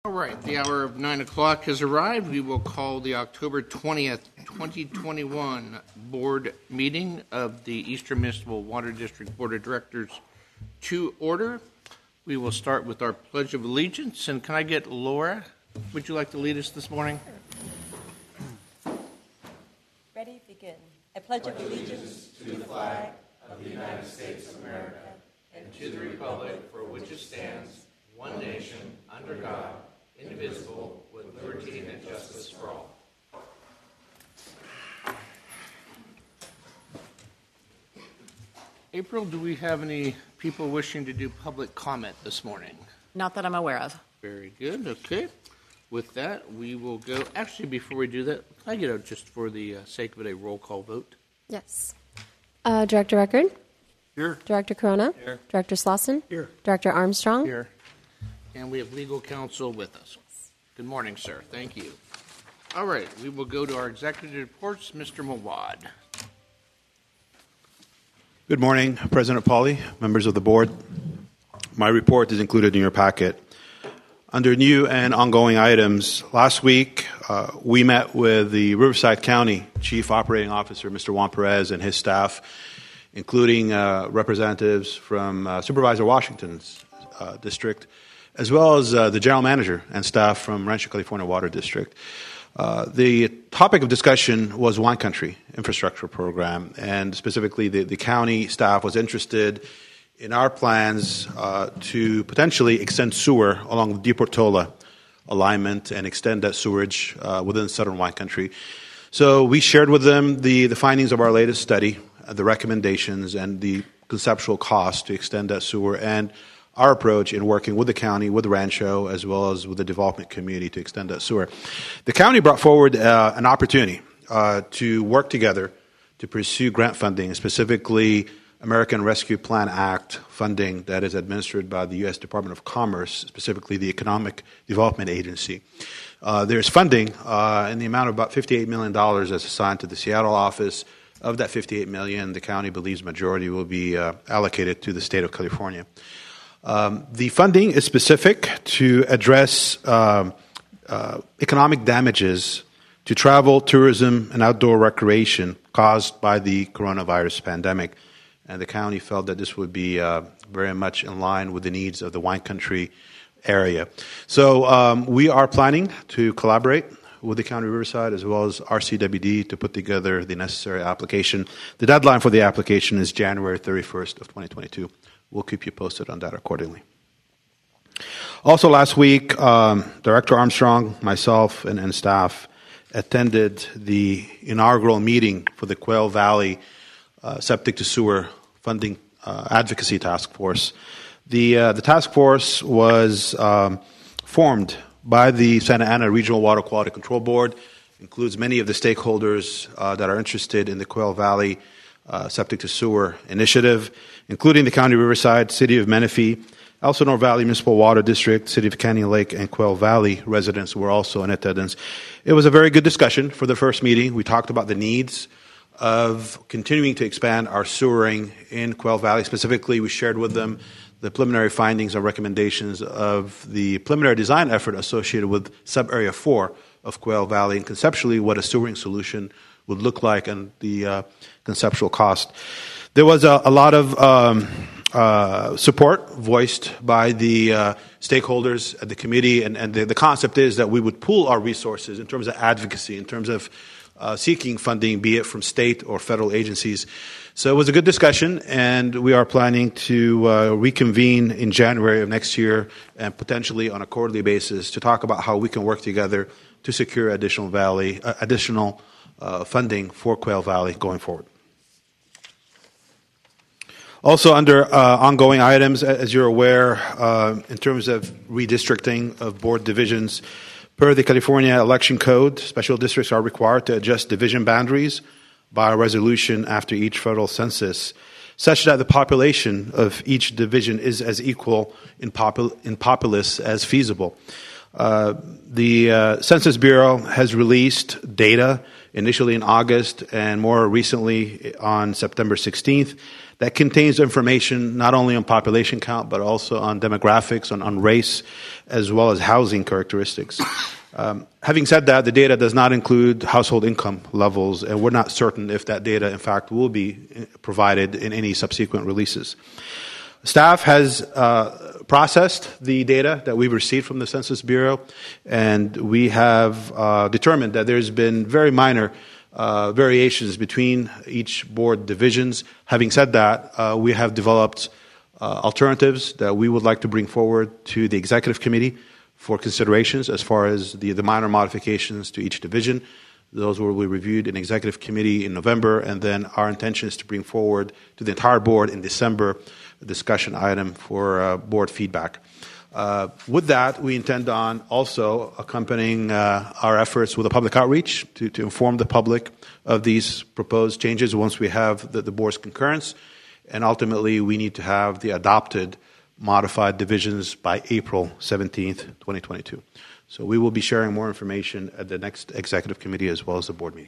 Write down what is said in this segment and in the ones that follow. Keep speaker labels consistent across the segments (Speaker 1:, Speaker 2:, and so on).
Speaker 1: All right, the hour of 9 o'clock has arrived. We will call the October 20th, 2021 board meeting of the Eastern Municipal Water District Board of Directors to order. We will start with our Pledge of Allegiance. And can I get Laura? Would you like to lead us this morning?
Speaker 2: Ready, begin. I pledge allegiance to the flag of the United States of America and to the republic for which it stands, one nation, under God, indivisible, with liberty and justice for all.
Speaker 1: April, do we have any people wishing to do public comment this morning?
Speaker 3: Not that I'm aware of.
Speaker 1: Very good. Okay. With that, we will go. Actually, before we do that, can I get just for the sake of it, a roll call vote?
Speaker 4: Yes. Director Record?
Speaker 1: Here.
Speaker 4: Director Corona?
Speaker 1: Here.
Speaker 4: Director Slauson?
Speaker 1: Here.
Speaker 4: Director Armstrong?
Speaker 1: Here. And we have legal counsel with us. Good morning, sir. Thank you. All right, we will go to our executive reports. Mr. Mawad.
Speaker 5: Good morning, President Pauly, members of the board. My report is included in your packet. Under new and ongoing items, last week we met with the Riverside County Chief Operating Officer, Mr. Juan Perez, and his staff, including representatives from Supervisor Washington's district, as well as the general manager and staff from Rancho California Water District. The topic of discussion was Wine Country Infrastructure Program, and specifically the county staff was interested in our plans to potentially extend sewer along the DePortola alignment and extend that sewerage within southern Wine Country. So we shared with them the findings of our latest study, the recommendations, and the conceptual cost to extend that sewer, and our approach in working with the county, with Rancho, as well as with the development community to extend that sewer. The county brought forward an opportunity to work together to pursue grant funding, specifically American Rescue Plan Act funding that is administered by the U.S. Department of Commerce, specifically the Economic Development Agency. There's funding in the amount of about $58 million that's assigned to the Seattle office. Of that $58 million, the county believes majority will be allocated to the state of California. The funding is specific to address economic damages to travel, tourism, and outdoor recreation caused by the coronavirus pandemic. And the county felt that this would be very much in line with the needs of the Wine Country area. So we are planning to collaborate with the County of Riverside as well as RCWD to put together the necessary application. The deadline for the application is January 31st of 2022. We'll keep you posted on that accordingly. Also last week, Director Armstrong, myself, and staff attended the inaugural meeting for the Quail Valley Septic to Sewer Funding Advocacy Task Force. The task force was formed by the Santa Ana Regional Water Quality Control Board, includes many of the stakeholders that are interested in the Quail Valley Septic to Sewer Initiative, including the County of Riverside, City of Menifee, Elsinore Valley Municipal Water District, City of Canyon Lake, and Quail Valley residents were also in attendance. It was a very good discussion for the first meeting. We talked about the needs of continuing to expand our sewering in Quail Valley. Specifically, we shared with them the preliminary findings and recommendations of the preliminary design effort associated with Sub-Area 4 of Quail Valley, and conceptually what a sewering solution would look like and the conceptual cost. There was a lot of support voiced by the stakeholders at the committee, and the concept is that we would pool our resources in terms of advocacy, in terms of seeking funding, be it from state or federal agencies. So it was a good discussion, and we are planning to reconvene in January of next year and potentially on a quarterly basis to talk about how we can work together to secure additional funding for Quail Valley going forward. Also under ongoing items, as you're aware, in terms of redistricting of board divisions, per the California Election Code, special districts are required to adjust division boundaries by resolution after each federal census, such that the population of each division is as equal in populace as feasible. The Census Bureau has released data initially in August and more recently on September 16th that contains information not only on population count but also on demographics, on race, as well as housing characteristics. Having said that, the data does not include household income levels, and we're not certain if that data, in fact, will be provided in any subsequent releases. Staff has processed the data that we've received from the Census Bureau, and we have determined that there's been very minor variations between each board divisions. Having said that, we have developed alternatives that we would like to bring forward to the Executive Committee for considerations as far as the minor modifications to each division. Those will be reviewed in Executive Committee in November, and then our intention is to bring forward to the entire board in December a discussion item for board feedback. With that, we intend on also accompanying our efforts with a public outreach to inform the public of these proposed changes once we have the board's concurrence. And ultimately, we need to have the adopted modified divisions by April 17th, 2022. So we will be sharing more information at the next Executive Committee as well as the board meeting.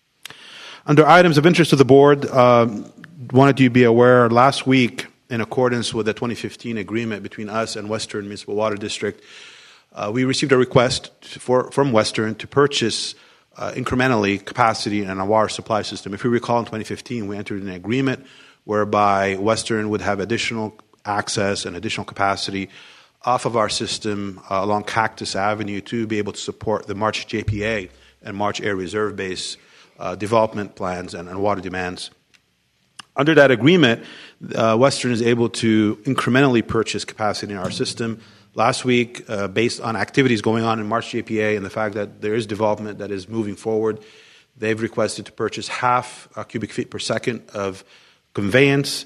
Speaker 5: Under items of interest to the board, wanted you to be aware last week, in accordance with the 2015 agreement between us and Western Municipal Water District, we received a request from Western to purchase incrementally capacity in our water supply system. If you recall, in 2015, we entered an agreement whereby Western would have additional access and additional capacity off of our system along Cactus Avenue to be able to support the March JPA and March Air Reserve Base development plans and water demands. Under that agreement, Western is able to incrementally purchase capacity in our system. Last week, based on activities going on in March JPA and the fact that there is development that is moving forward, they've requested to purchase half cubic feet per second of conveyance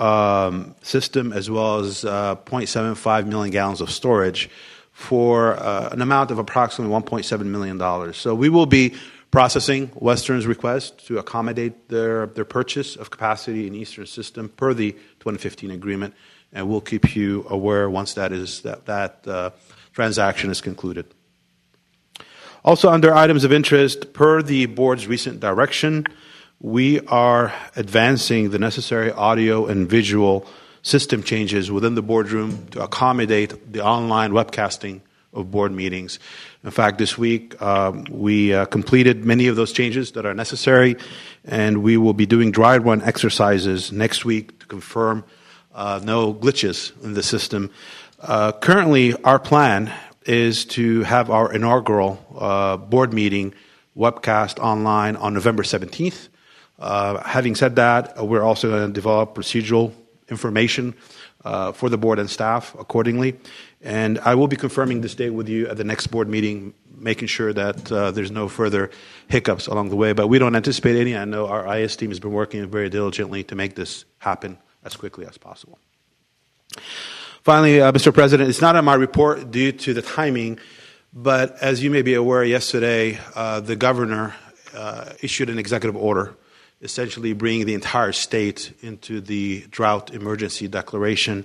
Speaker 5: system as well as 0.75 million gallons of storage for an amount of approximately $1.7 million. So we will be processing Western's request to accommodate their purchase of capacity in Eastern system per the 2015 agreement, and we'll keep you aware once that transaction is concluded. Also under items of interest, per the board's recent direction, we are advancing the necessary audio and visual system changes within the boardroom to accommodate the online webcasting of board meetings. In fact, this week we completed many of those changes that are necessary, and we will be doing dry run exercises next week to confirm no glitches in the system. Currently, our plan is to have our inaugural board meeting webcast online on November 17th. Having said that, we're also going to develop procedural information for the board and staff accordingly. And I will be confirming this date with you at the next board meeting, making sure that there's no further hiccups along the way. But we don't anticipate any. I know our IS team has been working very diligently to make this happen as quickly as possible. Finally, Mr. President, it's not on my report due to the timing, but as you may be aware, yesterday the governor issued an executive order essentially bringing the entire state into the drought emergency declaration,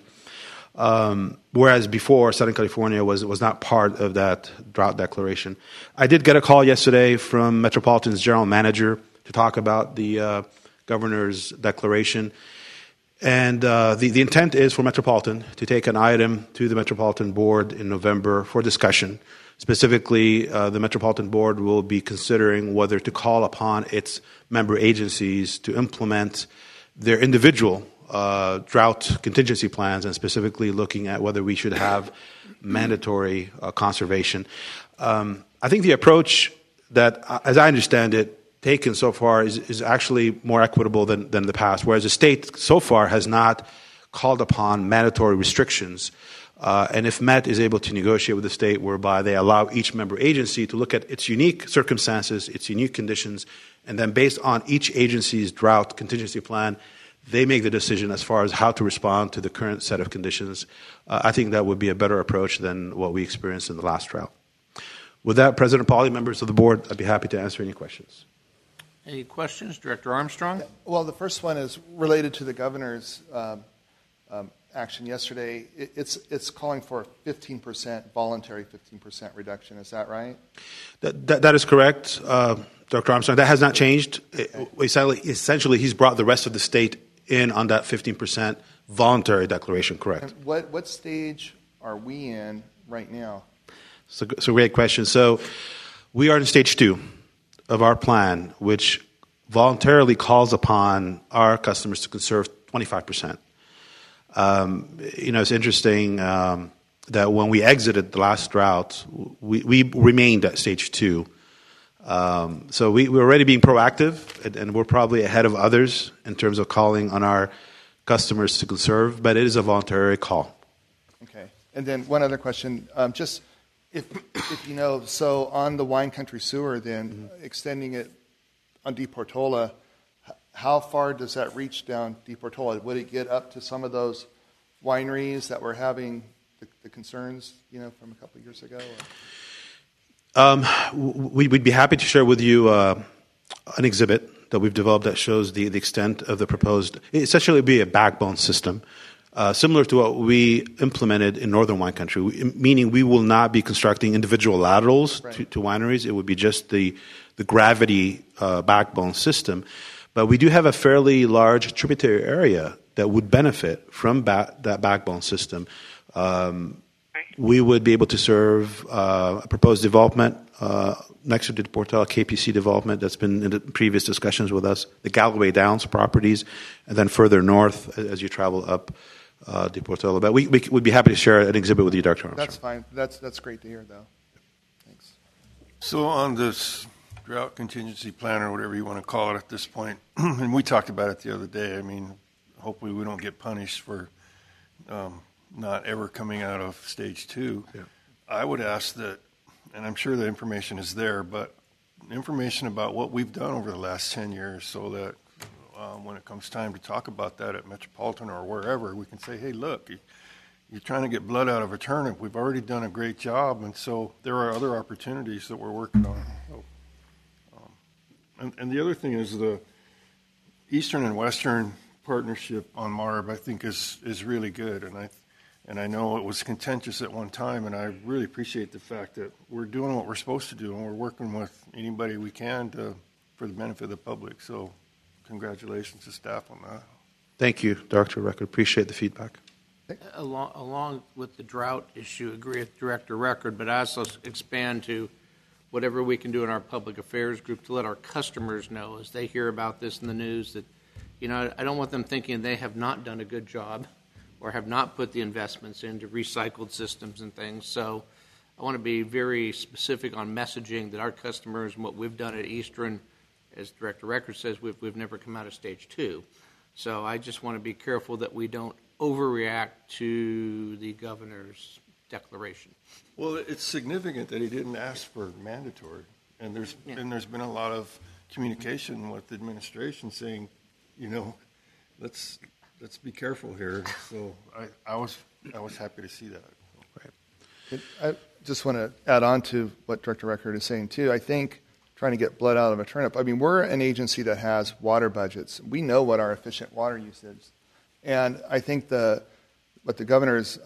Speaker 5: whereas before Southern California was not part of that drought declaration. I did get a call yesterday from Metropolitan's general manager to talk about the governor's declaration. And the intent is for Metropolitan to take an item to the Metropolitan Board in November for discussion. Specifically, the Metropolitan Board will be considering whether to call upon its member agencies to implement their individual drought contingency plans, and specifically looking at whether we should have mandatory conservation. I think the approach that, as I understand it, taken so far is actually more equitable than the past, whereas the state so far has not called upon mandatory restrictions. And if Met is able to negotiate with the state whereby they allow each member agency to look at its unique circumstances, its unique conditions, and then based on each agency's drought contingency plan, they make the decision as far as how to respond to the current set of conditions. I think that would be a better approach than what we experienced in the last drought. With that, President Pauly, members of the board, I'd be happy to answer any questions.
Speaker 1: Any questions? Director Armstrong?
Speaker 3: Well, the first one is related to the governor's action yesterday, it's calling for a 15%, voluntary 15% reduction. Is that right?
Speaker 5: That is correct, Dr. Armstrong. That has not changed. Essentially, he's brought the rest of the state in on that 15% voluntary declaration, correct.
Speaker 3: And what stage are we in right now?
Speaker 5: It's a great question. So we are in stage 2 of our plan, which voluntarily calls upon our customers to conserve 25%. It's interesting that when we exited the last drought, we remained at stage 2. So we're already being proactive, and we're probably ahead of others in terms of calling on our customers to conserve, but it is a voluntary call.
Speaker 3: Okay. And then one other question, just if so on the Wine Country Sewer, then extending it on DePortola, how far does that reach down DePortola? Would it get up to some of those wineries that were having the concerns, from a couple of years ago?
Speaker 5: We'd be happy to share with you an exhibit that we've developed that shows the extent of the proposed. Essentially, it would be a backbone system, similar to what we implemented in Northern Wine Country, meaning we will not be constructing individual laterals to wineries. It would be just the gravity backbone system. But we do have a fairly large tributary area that would benefit from that backbone system. We would be able to serve a proposed development next to the Portela KPC development that's been in the previous discussions with us, the Galloway Downs properties, and then further north as you travel up the Portela. But we would be happy to share an exhibit with you, Dr. Armstrong.
Speaker 3: That's fine. That's great to hear, though. Thanks.
Speaker 6: So on this drought contingency plan or whatever you want to call it at this point, and we talked about it the other day, I mean, hopefully we don't get punished for not ever coming out of stage 2. Yeah. I would ask that, and I'm sure the information is there, but information about what we've done over the last 10 years so that when it comes time to talk about that at Metropolitan or wherever, we can say, hey, look, you're trying to get blood out of a turnip. We've already done a great job, and so there are other opportunities that we're working on. So, and the other thing is the Eastern and Western partnership on MARB, I think, is really good, and I know it was contentious at one time, and I really appreciate the fact that we're doing what we're supposed to do, and we're working with anybody we can for the benefit of the public. So congratulations to staff on that.
Speaker 5: Thank you, Dr. Record. Appreciate the feedback.
Speaker 1: Along with the drought issue, agree with Director Record, but I also expand to whatever we can do in our public affairs group to let our customers know as they hear about this in the news that, I don't want them thinking they have not done a good job or have not put the investments into recycled systems and things. So I want to be very specific on messaging that our customers and what we've done at Eastern, as Director Record says, we've never come out of stage 2. So I just want to be careful that we don't overreact to the governor's declaration.
Speaker 6: Well, it's significant that he didn't ask for mandatory, and there's been a lot of communication with the administration saying, let's be careful here. So I was happy to see that.
Speaker 3: Right. I just want to add on to what Director Record is saying too. I think trying to get blood out of a turnip. I mean, we're an agency that has water budgets. We know what our efficient water use is, and I think what the governor is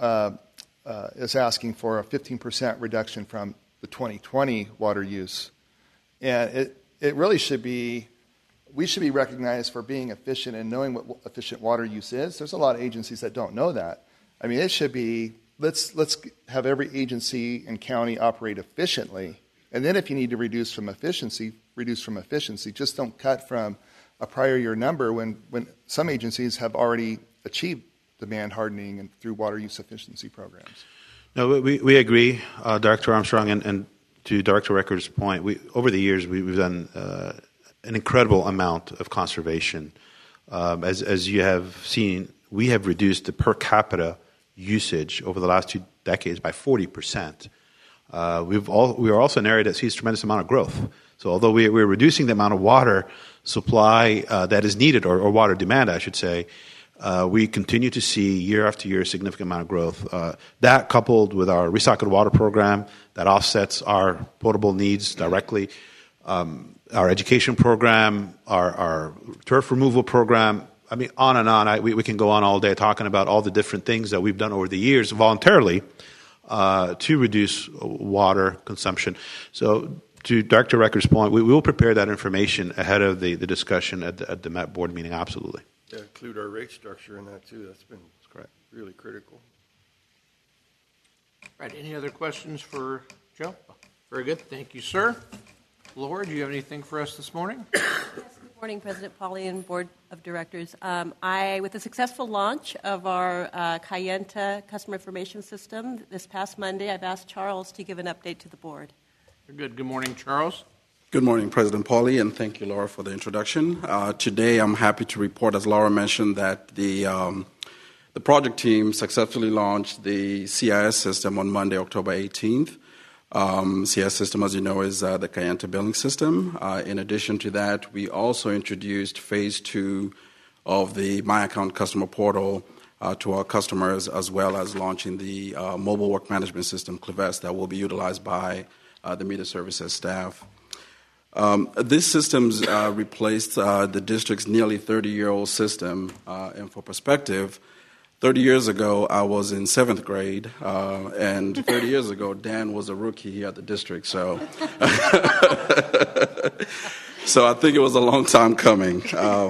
Speaker 3: asking for a 15% reduction from the 2020 water use, and it really should be. We should be recognized for being efficient and knowing what efficient water use is. There's a lot of agencies that don't know that. I mean, it should be, let's have every agency and county operate efficiently. And then if you need to reduce from efficiency. Just don't cut from a prior year number when some agencies have already achieved demand hardening and through water use efficiency programs.
Speaker 5: No, we agree, Dr. Armstrong, and to Director Record's point, over the years we've done an incredible amount of conservation. As you have seen, we have reduced the per capita usage over the last 2 decades by 40%. We are also an area that sees a tremendous amount of growth. So although we're reducing the amount of water supply that is needed, or water demand, I should say, we continue to see year after year a significant amount of growth. That coupled with our recycled water program that offsets our potable needs directly, our education program, our turf removal program, I mean, on and on. We can go on all day talking about all the different things that we've done over the years voluntarily to reduce water consumption. So to Director Recker's point, we will prepare that information ahead of the discussion at the MET board meeting, absolutely.
Speaker 6: Yeah, include our rate structure in that, too. That's been really critical.
Speaker 1: Right. Any other questions for Joe? Very good. Thank you, sir. Laura, do you have anything for us this morning?
Speaker 2: Yes, good morning, President Pauly and Board of Directors. With the successful launch of our Cayenta customer information system this past Monday, I've asked Charles to give an update to the board.
Speaker 1: Very good. Good morning, Charles.
Speaker 7: Good morning, President Pauly, and thank you, Laura, for the introduction. Today, I'm happy to report, as Laura mentioned, that the project team successfully launched the CIS system on Monday, October 18th. CIS system, as you know, is the Cayenta billing system. In addition to that, we also introduced phase 2 of the My Account customer portal to our customers, as well as launching the mobile work management system, Clivest, that will be utilized by the meter services staff. These systems replaced the district's nearly 30-year-old system. And for perspective, 30 years ago, I was in 7th grade, and 30 years ago, Dan was a rookie here at the district. So, so I think it was a long time coming.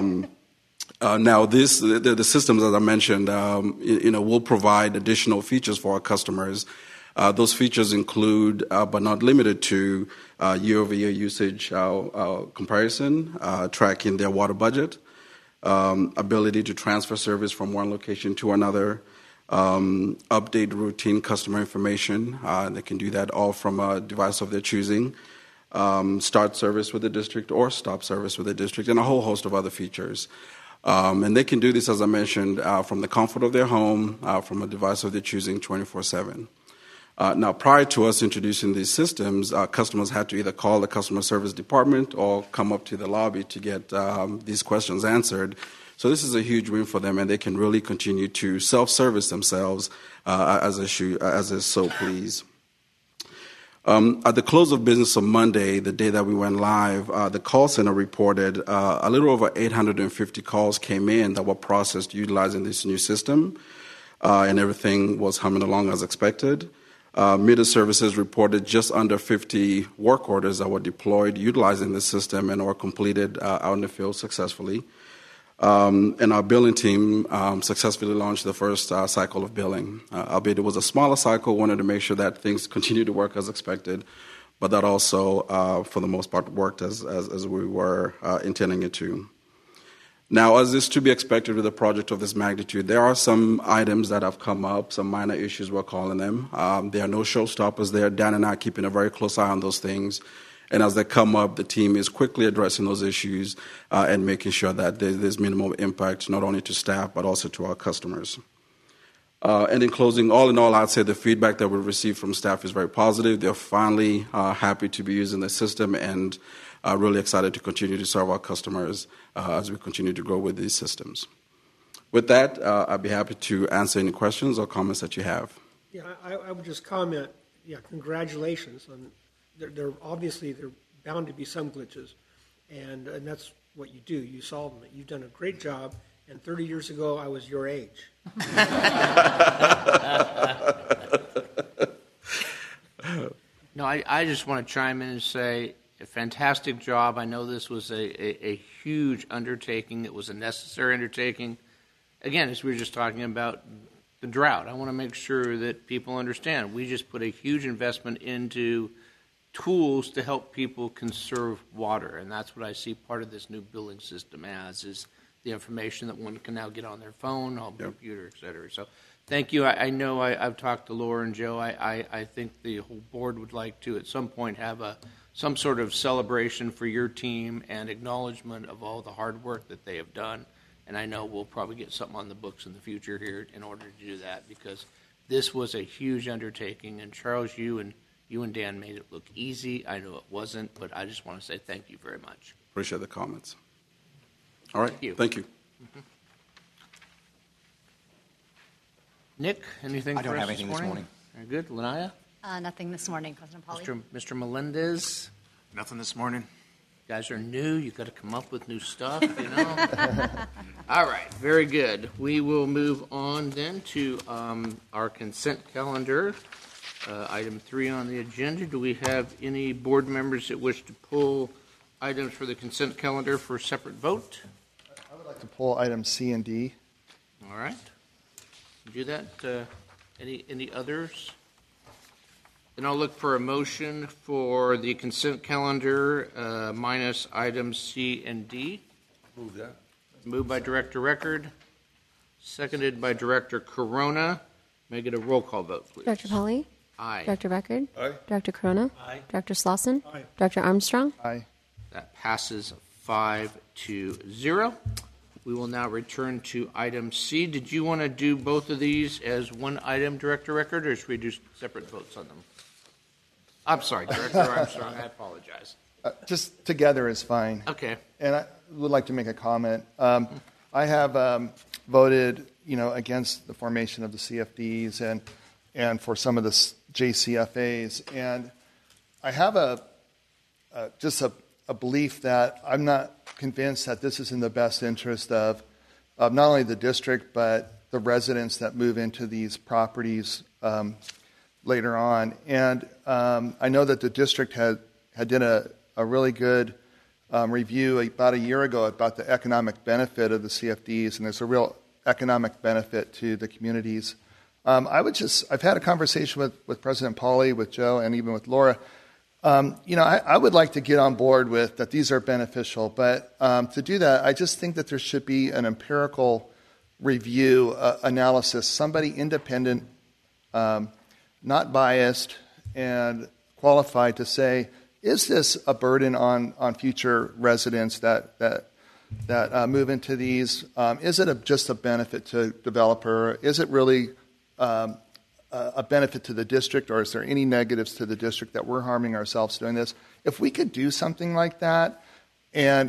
Speaker 7: Now, the systems, as I mentioned, will provide additional features for our customers. Those features include, but not limited to, year-over-year usage comparison, tracking their water budget, ability to transfer service from one location to another, update routine customer information. They can do that all from a device of their choosing, start service with the district or stop service with the district, and a whole host of other features. And they can do this, as I mentioned, from the comfort of their home, from a device of their choosing, 24/7. Now, prior to us introducing these systems, customers had to either call the customer service department or come up to the lobby to get these questions answered. So this is a huge win for them, and they can really continue to self-service themselves as they so please. At the close of business on Monday, the day that we went live, the call center reported a little over 850 calls came in that were processed utilizing this new system, and everything was humming along as expected. Meter services reported just under 50 work orders that were deployed utilizing the system and were completed out in the field successfully. And our billing team successfully launched the first cycle of billing. Albeit it was a smaller cycle, wanted to make sure that things continued to work as expected, but that also, for the most part, worked as we were intending it to. Now, as is to be expected with a project of this magnitude, there are some items that have come up, some minor issues we're calling them. There are no showstoppers there. Dan and I are keeping a very close eye on those things. And as they come up, the team is quickly addressing those issues and making sure that there's minimal impact, not only to staff, but also to our customers. And in closing, all in all, I'd say the feedback that we've received from staff is very positive. They're finally happy to be using the system and really excited to continue to serve our customers as we continue to grow with these systems. With that, I'd be happy to answer any questions or comments that you have.
Speaker 8: Yeah, I would just comment, congratulations. There obviously, there are bound to be some glitches, and that's what you do. You solve them. You've done a great job, and 30 years ago, I was your age.
Speaker 1: No, I just want to chime in and say a fantastic job. I know this was a huge undertaking. It was a necessary undertaking. Again, as we were just talking about the drought, I want to make sure that people understand. We just put a huge investment into tools to help people conserve water, and that's what I see part of this new billing system as, is the information that one can now get on their phone, home computer, et cetera. So thank you. I know I've talked to Laura and Joe. I think the whole board would like to at some point have some sort of celebration for your team and acknowledgement of all the hard work that they have done. And I know we'll probably get something on the books in the future here in order to do that, because this was a huge undertaking. And Charles, you and Dan made it look easy. I know it wasn't, but I just want to say thank you very much.
Speaker 7: Appreciate the comments. All right. Thank you.
Speaker 1: Mm-hmm. Nick, anything
Speaker 9: I don't
Speaker 1: for us
Speaker 9: have anything this morning.
Speaker 1: Very good. Lanaya?
Speaker 10: Nothing this morning, President Pauly.
Speaker 1: Mr. Melendez?
Speaker 9: Nothing this morning.
Speaker 1: guys are new. You got to come up with new stuff, you know. All right, very good. We will move on then to our consent calendar. Item 3 on the agenda. Do we have any board members that wish to pull items for the consent calendar for separate vote?
Speaker 3: I would like to pull items C and D.
Speaker 1: All right. Do that. Any others? Then I'll look for a motion for the consent calendar minus items C and D.
Speaker 6: Move that.
Speaker 1: Moved by Director Record, seconded by Director Corona. May I get a roll call vote, please?
Speaker 4: Director Polly?
Speaker 1: Aye.
Speaker 4: Director Record?
Speaker 6: Aye.
Speaker 4: Director Corona?
Speaker 1: Aye.
Speaker 4: Director Slauson?
Speaker 8: Aye.
Speaker 4: Director Armstrong?
Speaker 3: Aye.
Speaker 1: That passes 5-0. We will now return to item C. Did you want to do both of these as one item, Director Record, or should we do separate votes on them? I'm sorry, Director Armstrong, I apologize.
Speaker 3: Just together is fine.
Speaker 1: Okay.
Speaker 3: And I would like to make a comment. I have voted, against the formation of the CFDs and for some of the JCFAs. And I have just a belief that I'm not convinced that this is in the best interest of not only the district but the residents that move into these properties later on. And I know that the district had done a really good review about a year ago about the economic benefit of the CFDs, and there's a real economic benefit to the communities. I've had a conversation with President Polly, with Joe, and even with Laura. I would like to get on board with that these are beneficial, but to do that, I just think that there should be an empirical review, analysis, somebody independent, not biased, and qualified to say, is this a burden on future residents that move into these? Is it just a benefit to developer? Is it really a benefit to the district, or is there any negatives to the district that we're harming ourselves doing this? If we could do something like that, and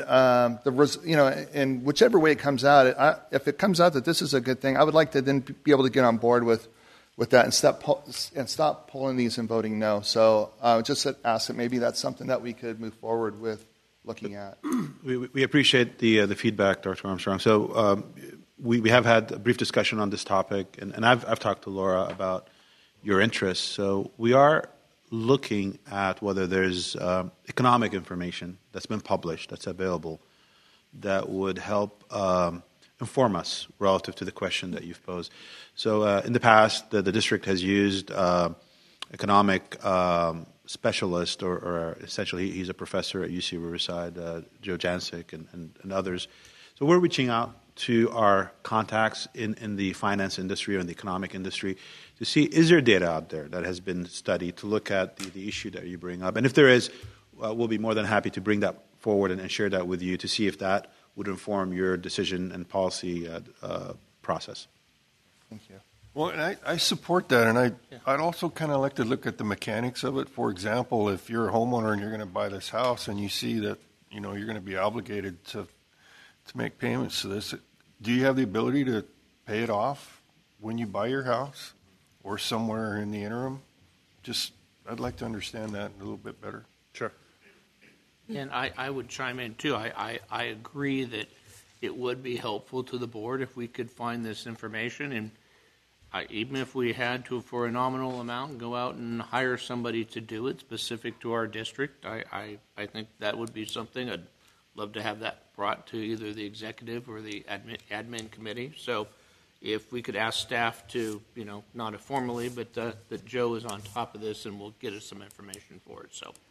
Speaker 3: and whichever way it comes out, if it comes out that this is a good thing, I would like to then be able to get on board with that and stop pulling these and voting no. So just ask that maybe that's something that we could move forward with looking at.
Speaker 5: We appreciate the feedback, Dr. Armstrong. So we have had a brief discussion on this topic, and I've talked to Laura about your interests. So we are looking at whether there's economic information that's been published, that's available, that would help inform us relative to the question that you've posed. So in the past, the district has used economic specialist, or essentially he's a professor at UC Riverside, Joe Jancic, and others. So we're reaching out to our contacts in the finance industry or in the economic industry to see, is there data out there that has been studied to look at the issue that you bring up? And if there is, we'll be more than happy to bring that forward and share that with you to see if that would inform your decision and policy process.
Speaker 6: Thank you. Well, and I support that, and I'd also kind of like to look at the mechanics of it. For example, if you're a homeowner and you're going to buy this house and you see that you're going to be obligated to make payments to this, do you have the ability to pay it off when you buy your house or somewhere in the interim? I'd like to understand that a little bit better.
Speaker 5: Sure.
Speaker 1: And I would chime in, too. I agree that it would be helpful to the board if we could find this information, and even if we had to, for a nominal amount, go out and hire somebody to do it specific to our district. I think that would be something. I'd love to have that brought to either the executive or the admin committee. So if we could ask staff to, not formally, but that Joe is on top of this and will get us some information for it. So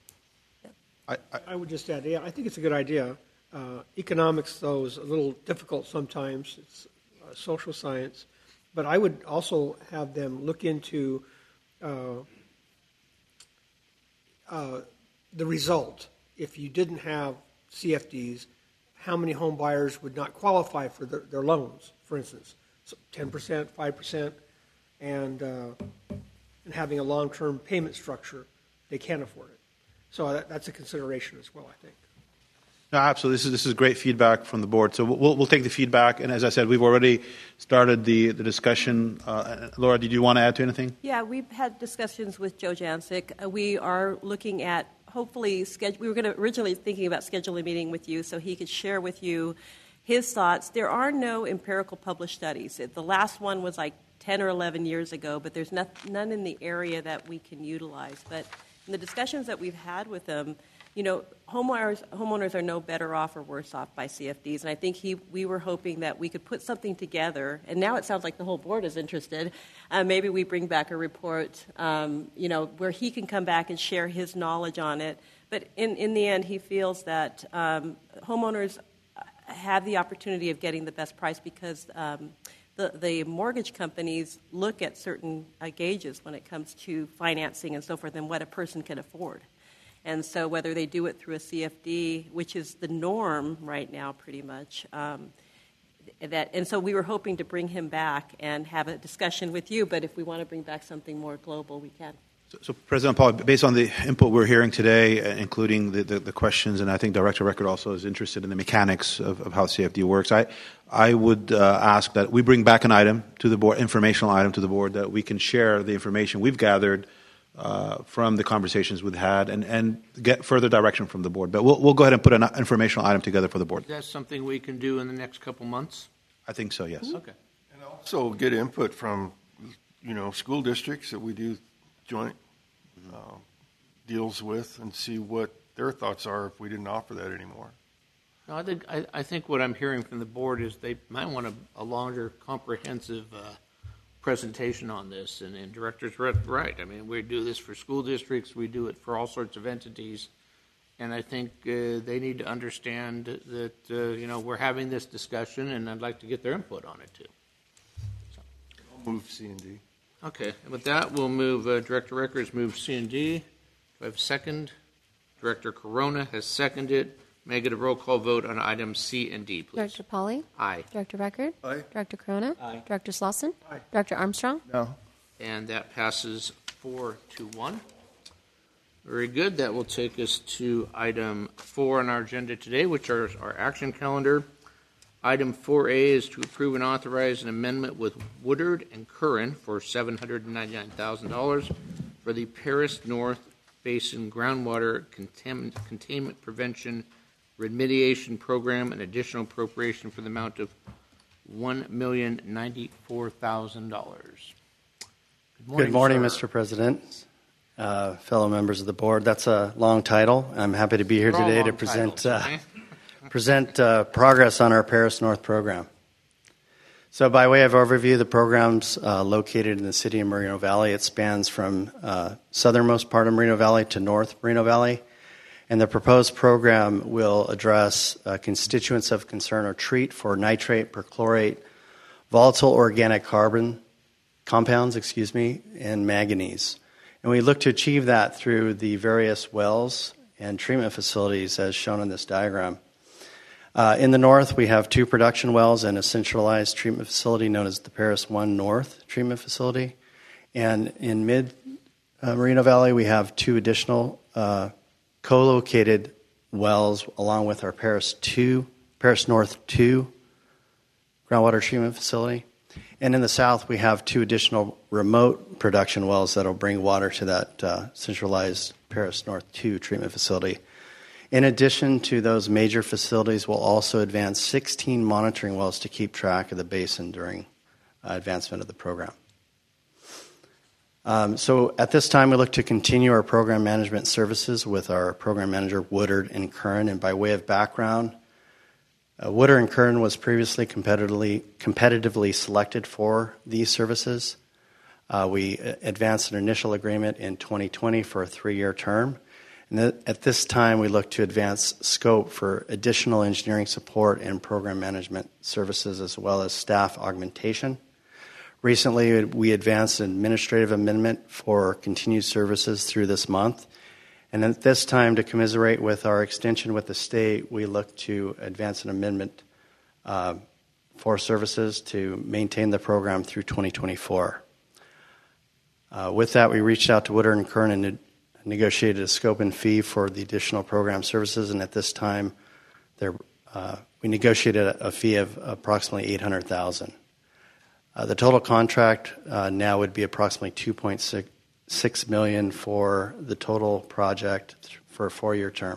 Speaker 8: I would just add, I think it's a good idea. Economics, though, is a little difficult sometimes. It's social science. But I would also have them look into the result. If you didn't have CFDs, how many home buyers would not qualify for their loans, for instance? So 10%, 5%, and having a long-term payment structure, they can't afford it. So that's a consideration as well, I think.
Speaker 5: No, absolutely. This is great feedback from the board. So we'll take the feedback. And as I said, we've already started the discussion. Laura, did you want to add to anything?
Speaker 2: Yeah, we've had discussions with Joe Jancic. We are looking at hopefully we were going to originally thinking about scheduling a meeting with you so he could share with you his thoughts. There are no empirical published studies. The last one was like 10 or 11 years ago, but there's none in the area that we can utilize. But in the discussions that we've had with them, homeowners are no better off or worse off by CFDs. And I think we were hoping that we could put something together. And now it sounds like the whole board is interested. Maybe we bring back a report, where he can come back and share his knowledge on it. But in the end, he feels that homeowners have the opportunity of getting the best price because the mortgage companies look at certain gauges when it comes to financing and so forth and what a person can afford. And so whether they do it through a CFD, which is the norm right now pretty much, and so we were hoping to bring him back and have a discussion with you, but if we want to bring back something more global, we can.
Speaker 5: So President Paul, based on the input we're hearing today, including the questions, and I think Director Record also is interested in the mechanics of how CFD works, I would ask that we bring back an item to the board, informational item to the board, that we can share the information we've gathered from the conversations we've had and get further direction from the board. But we'll go ahead and put an informational item together for the board.
Speaker 1: Is that something we can do in the next couple months?
Speaker 5: I think so, yes.
Speaker 1: Okay.
Speaker 6: And also get input from, school districts that we do joint deals with and see what their thoughts are if we didn't offer that anymore.
Speaker 1: No, I think what I'm hearing from the board is they might want a longer, comprehensive presentation on this, and Director's right. I mean, we do this for school districts, we do it for all sorts of entities, and I think they need to understand that we're having this discussion, and I'd like to get their input on it too. So.
Speaker 6: I'll move C&D.
Speaker 1: Okay, and with that, we'll move. Director Records moves C&D. Do I have a second? Director Corona has seconded. May I get a roll call vote on items C and D, please?
Speaker 4: Director Pauly?
Speaker 1: Aye.
Speaker 4: Director Record?
Speaker 6: Aye.
Speaker 4: Director Corona?
Speaker 1: Aye.
Speaker 4: Director Slauson?
Speaker 6: Aye.
Speaker 4: Director Armstrong?
Speaker 3: No.
Speaker 1: And that passes 4-1. Very good. That will take us to item 4 on our agenda today, which are our action calendar. Item 4A is to approve and authorize an amendment with Woodard and Curran for $799,000 for the Paris North Basin Groundwater Containment Prevention Remediation Program, an additional appropriation for the amount of $1,094,000.
Speaker 9: Good morning, Mr. President, fellow members of the board. That's a long title. I'm happy to be here today to present progress on our Paris North program. So by way of overview, the program's located in the city of Moreno Valley. It spans from southernmost part of Moreno Valley to North Moreno Valley. And the proposed program will address constituents of concern or treat for nitrate, perchlorate, volatile organic carbon compounds, and manganese. And we look to achieve that through the various wells and treatment facilities as shown in this diagram. In the north, we have 2 production wells and a centralized treatment facility known as the Paris 1 North Treatment Facility. And in mid-Moreno Valley, we have 2 additional co-located wells along with our Paris North 2 groundwater treatment facility. And in the south, we have 2 additional remote production wells that will bring water to that centralized Paris North 2 treatment facility. In addition to those major facilities, we'll also advance 16 monitoring wells to keep track of the basin during advancement of the program. So at this time, we look to continue our program management services with our program manager, Woodard and Curran. And by way of background, Woodard and Curran was previously competitively selected for these services. We advanced an initial agreement in 2020 for a 3-year term. And at this time, we look to advance scope for additional engineering support and program management services as well as staff augmentation. Recently, we advanced an administrative amendment for continued services through this month. And at this time, to commiserate with our extension with the state, we look to advance an amendment for services to maintain the program through 2024. With that, we reached out to Woodard and Curran and negotiated a scope and fee for the additional program services. And at this time, we negotiated a fee of approximately $800,000. The total contract now would be approximately $2.6 $6 million for the total project for a 4-year term.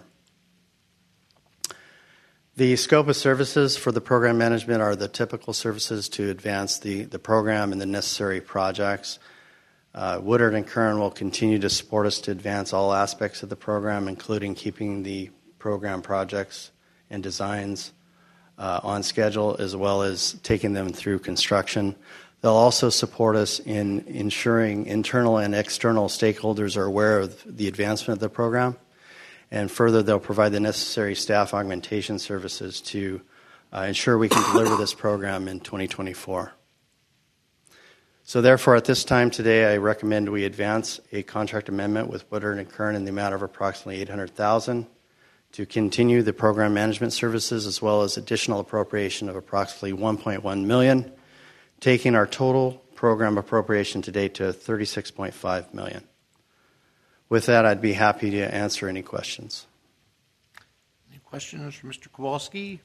Speaker 9: The scope of services for the program management are the typical services to advance the program and the necessary projects. Woodard and Kern will continue to support us to advance all aspects of the program, including keeping the program projects and designs on schedule, as well as taking them through construction. They'll also support us in ensuring internal and external stakeholders are aware of the advancement of the program. And further, they'll provide the necessary staff augmentation services to ensure we can deliver this program in 2024. So therefore, at this time today, I recommend we advance a contract amendment with Woodard and Kern in the amount of approximately $800,000 to continue the program management services, as well as additional appropriation of approximately $1.1 million, taking our total program appropriation to date to $36.5 million. With that, I'd be happy to answer any questions.
Speaker 1: Any questions for Mr. Kowalski?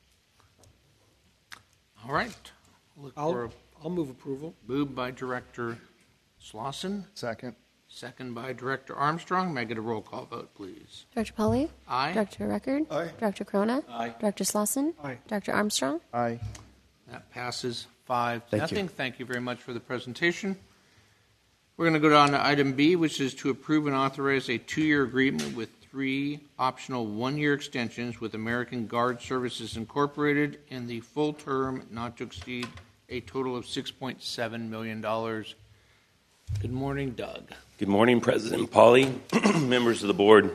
Speaker 1: All right.
Speaker 8: I'll move approval.
Speaker 1: Moved by Director Slauson.
Speaker 3: Second.
Speaker 1: Second by Director Armstrong. May I get a roll call vote, please?
Speaker 4: Director Polly?
Speaker 1: Aye.
Speaker 4: Director Record?
Speaker 6: Aye.
Speaker 4: Director Corona?
Speaker 1: Aye.
Speaker 4: Director Slauson?
Speaker 8: Aye.
Speaker 4: Director Armstrong?
Speaker 3: Aye.
Speaker 1: That passes 5-0.
Speaker 9: Thank you.
Speaker 1: Thank you very much for the presentation. We're going to go down to item B, which is to approve and authorize a 2-year agreement with 3 optional 1-year extensions with American Guard Services Incorporated in the full term not to exceed a total of $6.7 million. Good morning, Doug.
Speaker 10: Good morning, President Pauly, members of the board.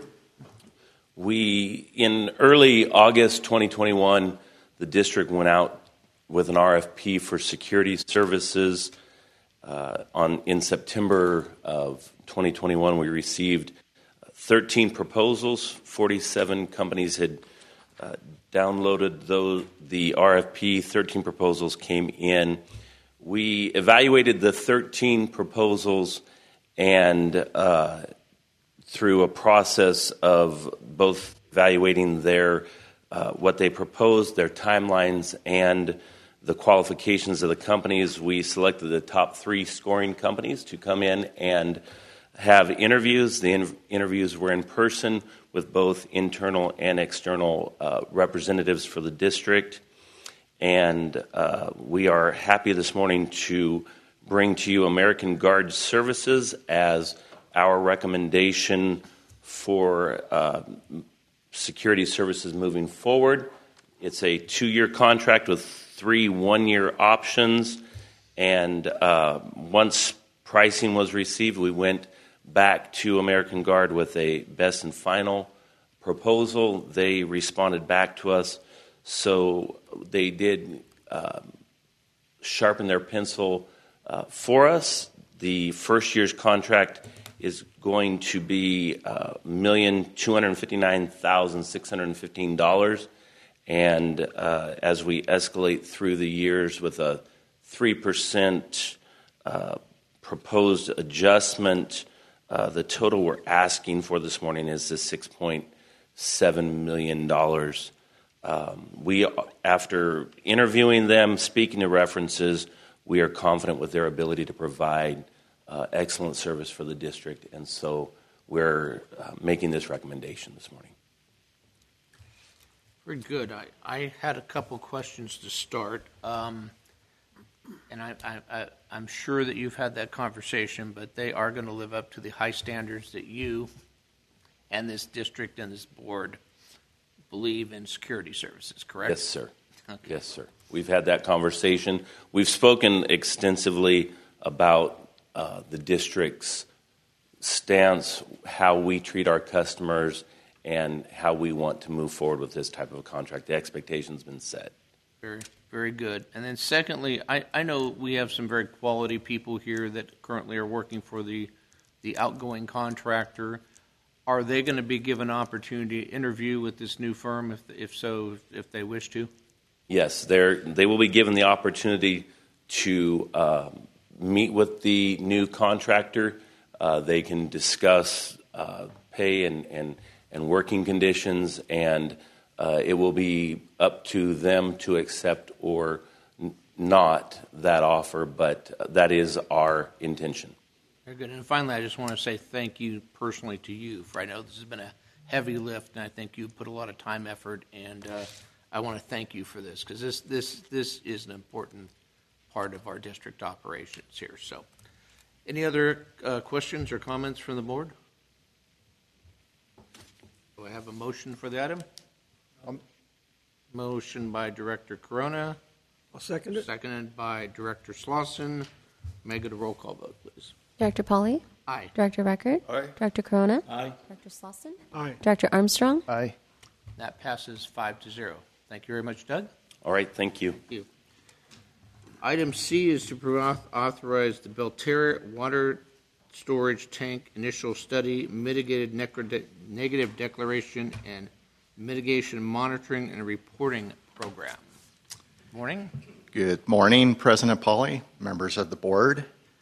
Speaker 10: In early August 2021, the district went out with an RFP for security services. In September of 2021, we received 13 proposals. 47 companies had downloaded the RFP. 13 proposals came in. We evaluated the 13 proposals, and through a process of both evaluating what they proposed, their timelines, and the qualifications of the companies, we selected the top 3 scoring companies to come in and have interviews. The interviews were in person with both internal and external representatives for the district. And we are happy this morning to bring to you American Guard Services as our recommendation for security services moving forward. It's a 2-year contract with 3 1-year options, and once pricing was received, we went back to American Guard with a best and final proposal. They responded back to us, so they did sharpen their pencil for us. The first year's contract is going to be $1,259,615. And as we escalate through the years with a 3% proposed adjustment, the total we're asking for this morning is the $6.7 million. After interviewing them, speaking to references, we are confident with their ability to provide excellent service for the district, and so we're making this recommendation this morning.
Speaker 1: Very good. I had a couple questions to start, and I'm sure that you've had that conversation, but they are going to live up to the high standards that you and this district and this board believe in security services, correct?
Speaker 10: Yes, sir.
Speaker 1: Okay.
Speaker 10: Yes, sir. We've had that conversation. We've spoken extensively about the district's stance, how we treat our customers, and how we want to move forward with this type of a contract. The expectation's been set.
Speaker 1: Very, very good. And then secondly, I know we have some very quality people here that currently are working for the outgoing contractor. Are they going to be given an opportunity to interview with this new firm, if they wish to?
Speaker 10: Yes, they will be given the opportunity to meet with the new contractor. They can discuss pay and working conditions, and it will be up to them to accept or not that offer, but that is our intention.
Speaker 1: Very good. And finally, I just want to say thank you personally to you, for I know this has been a heavy lift, and I think you put a lot of time, effort, and I want to thank you for this, because this is an important part of our district operations here. So, any other questions or comments from the board? Do I have a motion for the item? Motion by Director Corona.
Speaker 8: I'll second it.
Speaker 1: Seconded by Director Slauson. May I get a roll call vote, please?
Speaker 4: Director Polly?
Speaker 1: Aye.
Speaker 4: Director Record?
Speaker 6: Aye.
Speaker 4: Director Corona?
Speaker 10: Aye.
Speaker 4: Director Slauson?
Speaker 8: Aye.
Speaker 4: Director Armstrong?
Speaker 3: Aye.
Speaker 1: That passes 5-0. Thank you very much, Doug.
Speaker 10: All right, thank you.
Speaker 1: Thank you. Item C is to authorize the Belterra Water Storage Tank Initial Study, Mitigated Negative Declaration, and Mitigation Monitoring and Reporting Program. Morning.
Speaker 11: Good morning, President Polly, members of the board.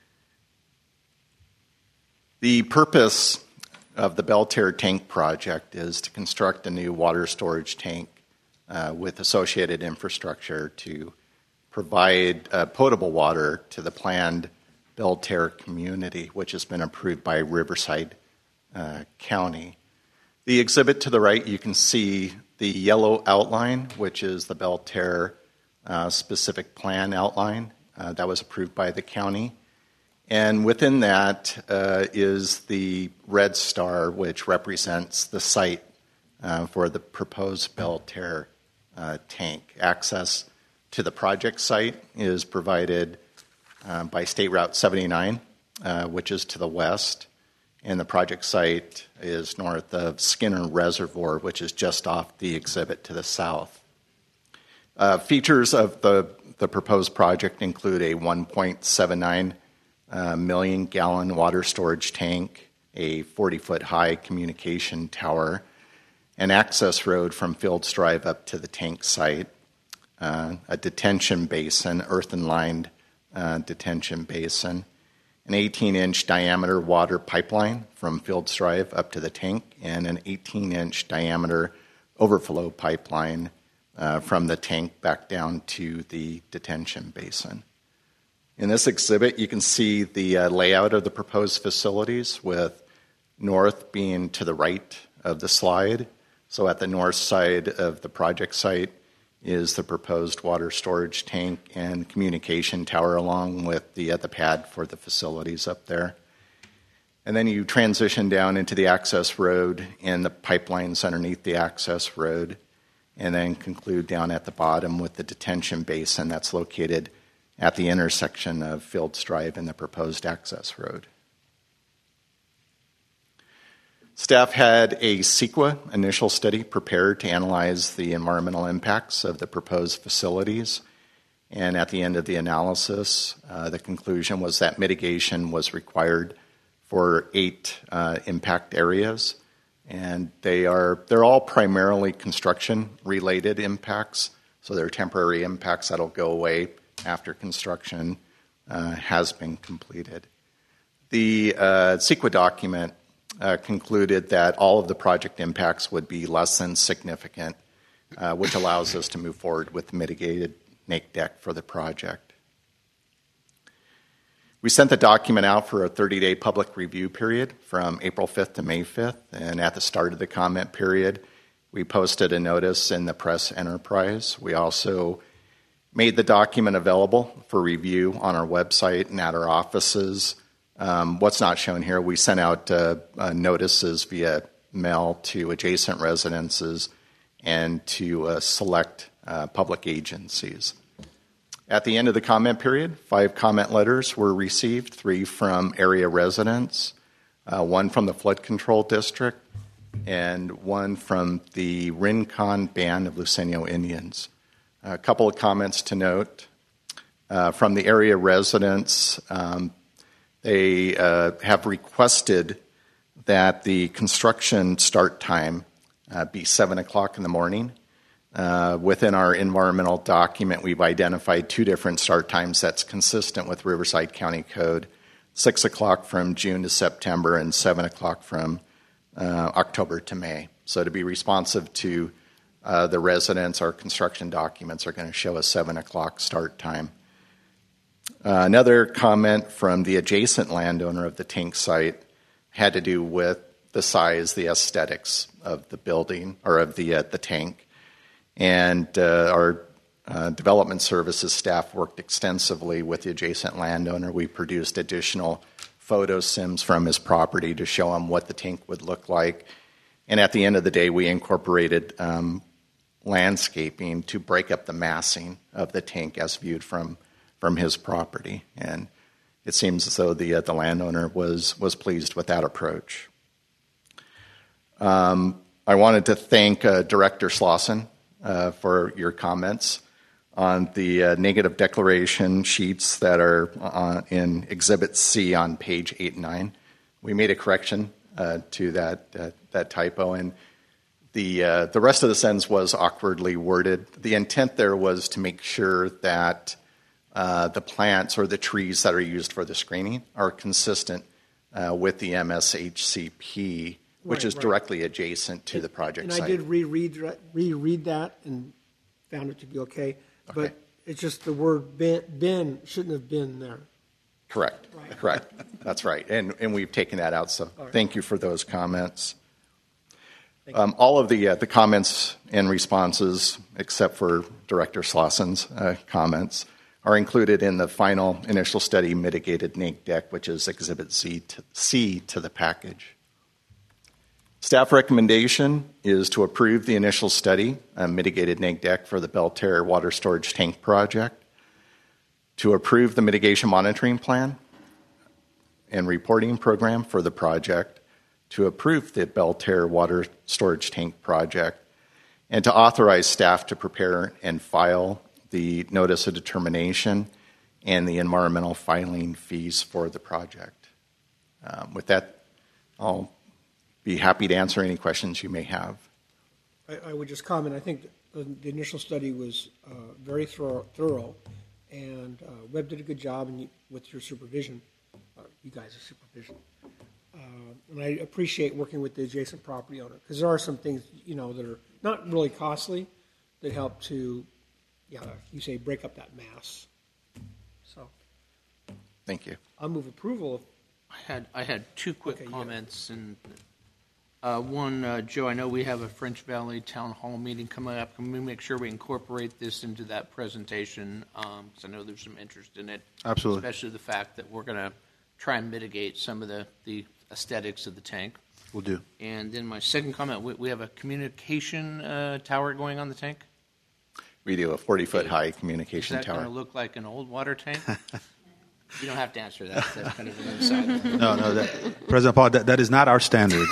Speaker 11: The purpose of the Belterra Tank Project is to construct a new water storage tank with associated infrastructure to provide potable water to the planned Belterra community, which has been approved by Riverside County. The exhibit to the right, you can see the yellow outline, which is the Belterra specific plan outline that was approved by the county. And within that is the red star, which represents the site for the proposed Belterra tank. Access to the project site is provided by State Route 79, which is to the west, and the project site is north of Skinner Reservoir, which is just off the exhibit to the south. Features of the proposed project include a 1.79 million-gallon water storage tank, a 40-foot high communication tower, an access road from Fields Drive up to the tank site, a detention basin, earthen-lined detention basin, an 18-inch diameter water pipeline from Fields Drive up to the tank, and an 18-inch diameter overflow pipeline from the tank back down to the detention basin. In this exhibit, you can see the layout of the proposed facilities, with north being to the right of the slide. So at the north side of the project site is the proposed water storage tank and communication tower, along with the pad for the facilities up there. And then you transition down into the access road and the pipelines underneath the access road, and then conclude down at the bottom with the detention basin that's located at the intersection of Fields Drive and the proposed access road. Staff had a CEQA initial study prepared to analyze the environmental impacts of the proposed facilities, and at the end of the analysis, the conclusion was that mitigation was required for 8 impact areas, and they're all primarily construction-related impacts, so they're temporary impacts that'll go away after construction has been completed. The CEQA document concluded that all of the project impacts would be less than significant, which allows us to move forward with the mitigated NAEC for the project. We sent the document out for a 30-day public review period from April 5th to May 5th, and at the start of the comment period, we posted a notice in the press enterprise. We also made the document available for review on our website and at our offices. What's not shown here, we sent out notices via mail to adjacent residences and to select public agencies. At the end of the comment period, 5 comment letters were received, 3 from area residents, 1 from the Flood Control District, and 1 from the Rincon Band of Luiseño Indians. A couple of comments to note. From the area residents, they have requested that the construction start time be 7 o'clock in the morning. Within our environmental document, we've identified 2 different start times that's consistent with Riverside County Code, 6 o'clock from June to September and 7 o'clock from October to May. So to be responsive to the residents, our construction documents are going to show a 7 o'clock start time. Another comment from the adjacent landowner of the tank site had to do with the size, the aesthetics of the building or of the tank. And our development services staff worked extensively with the adjacent landowner. We produced additional photo sims from his property to show him what the tank would look like. And at the end of the day, we incorporated landscaping to break up the massing of the tank as viewed from his property. And it seems as though the landowner was pleased with that approach. I wanted to thank Director Slauson for your comments on the negative declaration sheets that are in Exhibit C on page 8 and 9. We made a correction to that typo, and the rest of the sentence was awkwardly worded. The intent there was to make sure that the plants or the trees that are used for the screening are consistent with the MSHCP, which is directly adjacent to the project site.
Speaker 8: And I did reread that and found it to be okay. But it's just the word bin shouldn't have been there.
Speaker 11: Correct. Right. Correct. That's right. And we've taken that out. So thank you for those comments. All of the comments and responses, except for Director Slauson's comments, are included in the final initial study mitigated neg deck, which is Exhibit C to the package. Staff recommendation is to approve the initial study, mitigated neg deck for the Belterre Water Storage Tank Project, to approve the mitigation monitoring plan and reporting program for the project, to approve the Belterre Water Storage Tank Project, and to authorize staff to prepare and file the notice of determination and the environmental filing fees for the project. With that, I'll be happy to answer any questions you may have.
Speaker 8: I would just comment, I think the initial study was very thorough, and Webb did a good job with your supervision, you guys' supervision. And I appreciate working with the adjacent property owner, because there are some things, that are not really costly that help to, you say, break up that mass. So,
Speaker 11: thank you.
Speaker 8: I'll move approval.
Speaker 1: I had two quick comments, and one, Joe, I know we have a French Valley Town Hall meeting coming up. Can we make sure we incorporate this into that presentation? Because I know there's some interest in it.
Speaker 5: Absolutely.
Speaker 1: Especially the fact that we're going to try and mitigate some of the aesthetics of the tank.
Speaker 5: We'll do.
Speaker 1: And then my second comment, we have a communication tower going on the tank?
Speaker 11: We do, a 40-foot high communication tower.
Speaker 1: Is that going to look like an old water tank? You don't have to answer that. That's kind of an inside.
Speaker 5: No, President Paul, that is not our standards.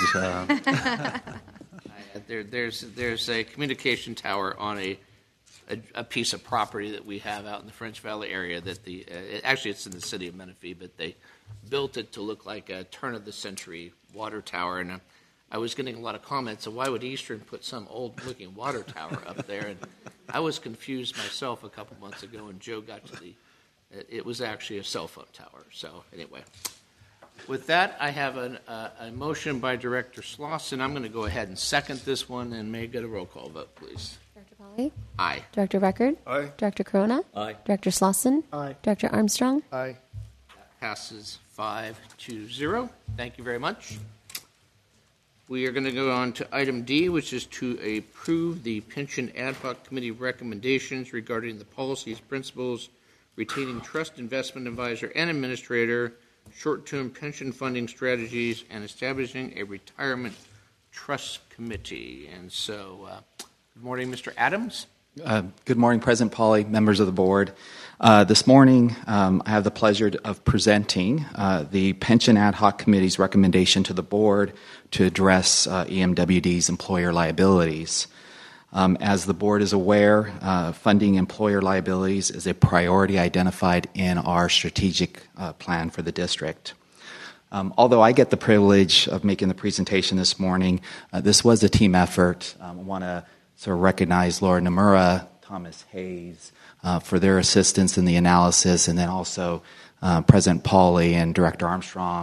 Speaker 1: There's a communication tower on a piece of property that we have out in the French Valley area that actually it's in the city of Menifee, but they built it to look like a turn-of-the-century water tower. And I was getting a lot of comments, so why would Eastern put some old-looking water tower up there? And I was confused myself a couple months ago, and Joe got to it was actually a cell phone tower. So anyway, with that, I have a motion by Director Slauson. I'm going to go ahead and second this one, and may I get a roll call vote, please?
Speaker 4: Director Polly?
Speaker 1: Aye.
Speaker 4: Director Record?
Speaker 6: Aye.
Speaker 4: Director Corona?
Speaker 10: Aye.
Speaker 4: Director Slauson?
Speaker 8: Aye.
Speaker 4: Director Armstrong?
Speaker 3: Aye.
Speaker 1: Passes 5-0. Thank you very much. We are going to go on to item D, which is to approve the Pension Ad Hoc Committee recommendations regarding the policies, principles, retaining trust investment advisor and administrator, short-term pension funding strategies, and establishing a retirement trust committee. And so, good morning, Mr. Adams.
Speaker 12: Good morning, President Polly, members of the board. This morning, I have the pleasure of presenting the Pension Ad Hoc Committee's recommendation to the board to address EMWD's employer liabilities. As the board is aware, funding employer liabilities is a priority identified in our strategic plan for the district. Although I get the privilege of making the presentation this morning, this was a team effort. I want to sort of recognize Laura Nomura, Thomas Hayes for their assistance in the analysis, and then also President Pauly and Director Armstrong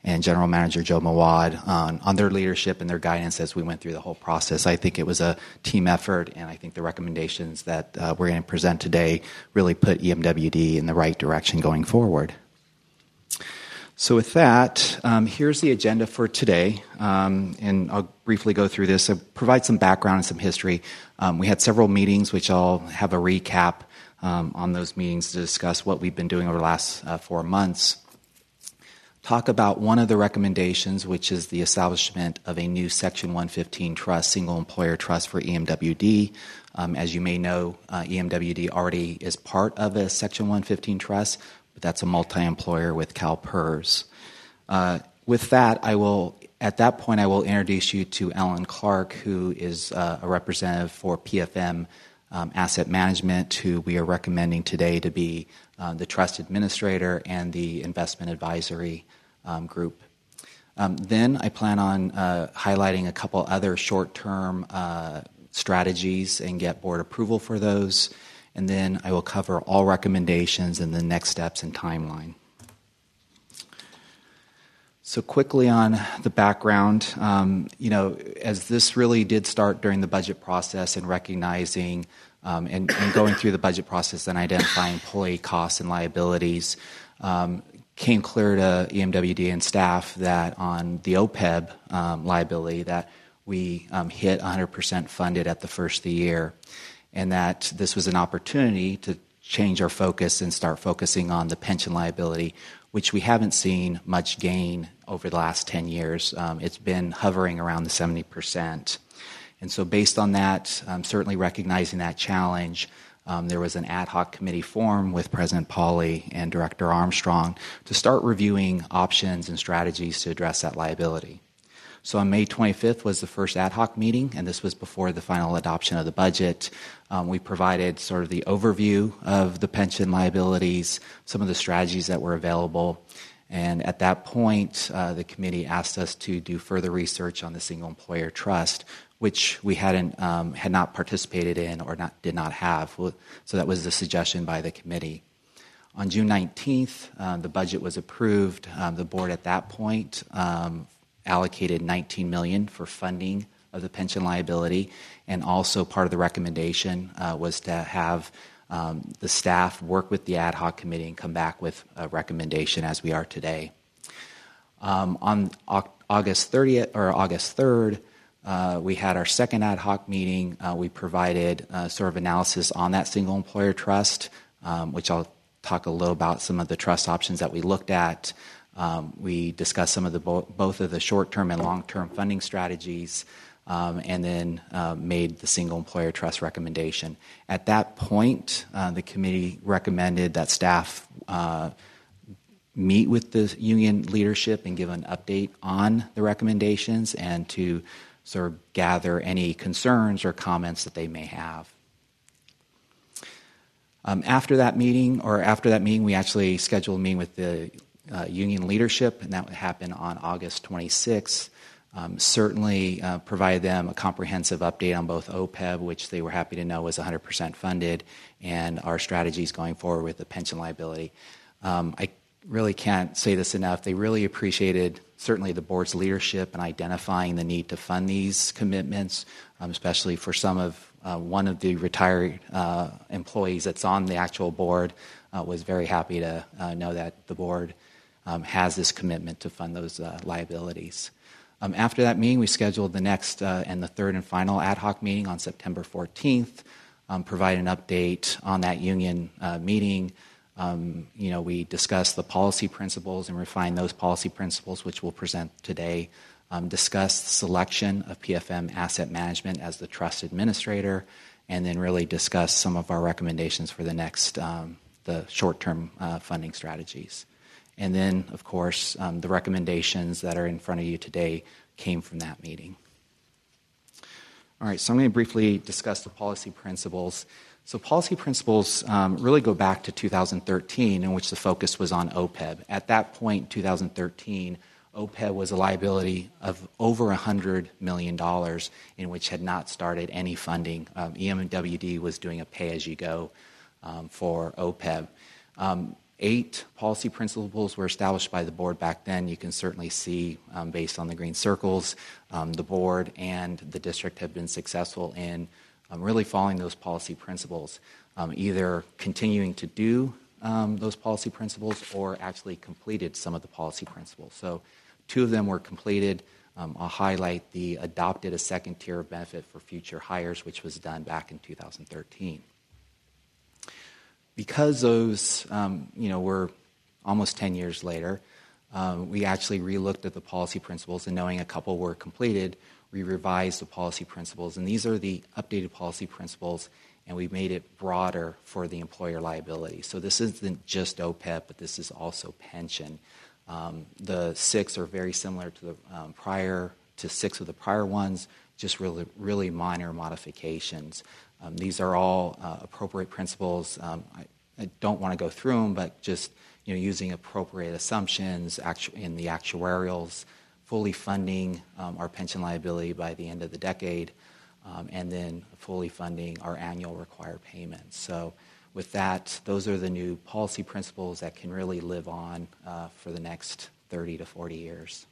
Speaker 12: and General Manager Joe Mawad on their leadership and their guidance as we went through the whole process. I think it was a team effort, and I think the recommendations that we're going to present today really put EMWD in the right direction going forward. So with that, here's the agenda for today, and I'll briefly go through this. I'll provide some background and some history. We had several meetings, which I'll have a recap on those meetings to discuss what we've been doing over the last 4 months. Talk about one of the recommendations, which is the establishment of a new Section 115 trust, single employer trust for EMWD. As you may know, EMWD already is part of a Section 115 trust, but that's a multi-employer with CalPERS. With that, at that point, I will introduce you to Ellen Clark, who is a representative for PFM Asset Management, who we are recommending today to be the trust administrator and the investment advisory group. Then I plan on highlighting a couple other short-term strategies and get board approval for those. And then I will cover all recommendations and the next steps and timeline. So quickly on the background, as this really did start during the budget process and recognizing and going through the budget process and identifying employee costs and liabilities, came clear to EMWD and staff that on the OPEB liability that we hit 100% funded at the first of the year, and that this was an opportunity to change our focus and start focusing on the pension liability, which we haven't seen much gain over the last 10 years. It's been hovering around the 70%. And so based on that, certainly recognizing that challenge, there was an ad hoc committee formed with President Pauly and Director Armstrong to start reviewing options and strategies to address that liability. So on May 25th was the first ad hoc meeting, and this was before the final adoption of the budget. We provided sort of the overview of the pension liabilities, some of the strategies that were available. And at that point, the committee asked us to do further research on the single employer trust, which we had not participated in or did not have. So that was the suggestion by the committee. On June 19th, the budget was approved. The board at that point allocated $19 million for funding of the pension liability, and also part of the recommendation was to have the staff work with the ad hoc committee and come back with a recommendation as we are today. On August 30th or August 3rd, we had our second ad hoc meeting. We provided sort of analysis on that single employer trust, which I'll talk a little about some of the trust options that we looked at. We discussed some of the both of the short-term and long-term funding strategies, and then made the single employer trust recommendation. At that point, the committee recommended that staff meet with the union leadership and give an update on the recommendations and to sort of gather any concerns or comments that they may have. After that meeting, we actually scheduled a meeting with the union leadership, and that would happen on August 26th. Certainly provided them a comprehensive update on both OPEB, which they were happy to know was 100% funded, and our strategies going forward with the pension liability. I really can't say this enough. They really appreciated certainly the board's leadership in identifying the need to fund these commitments, especially for one of the retired employees that's on the actual board was very happy to know that the board has this commitment to fund those liabilities. After that meeting, we scheduled the next and the third and final ad hoc meeting on September 14th, provide an update on that union meeting. We discussed the policy principles and refined those policy principles, which we'll present today. Discussed the selection of PFM Asset Management as the trust administrator, and then really discuss some of our recommendations for the next, the short-term funding strategies. And then, of course, the recommendations that are in front of you today came from that meeting. All right, so I'm going to briefly discuss the policy principles. So policy principles really go back to 2013, in which the focus was on OPEB. At that point, 2013, OPEB was a liability of over $100 million, in which had not started any funding. EMWD was doing a pay-as-you-go for OPEB. 8 policy principles were established by the board back then. You can certainly see, based on the green circles, the board and the district have been successful in really following those policy principles, either continuing to do those policy principles or actually completed some of the policy principles. So 2 of them were completed. I'll highlight the adopted a second tier of benefit for future hires, which was done back in 2013. Because those, were almost 10 years later, we actually relooked at the policy principles, and knowing a couple were completed, we revised the policy principles. And these are the updated policy principles, and we made it broader for the employer liability. So this isn't just OPEB, but this is also pension. The 6 are very similar to the 6 of the prior ones, just really minor modifications. These are all appropriate principles. I don't want to go through them, but just using appropriate assumptions in the actuarials, fully funding our pension liability by the end of the decade, and then fully funding our annual required payments. So with that, those are the new policy principles that can really live on for the next 30 to 40 years.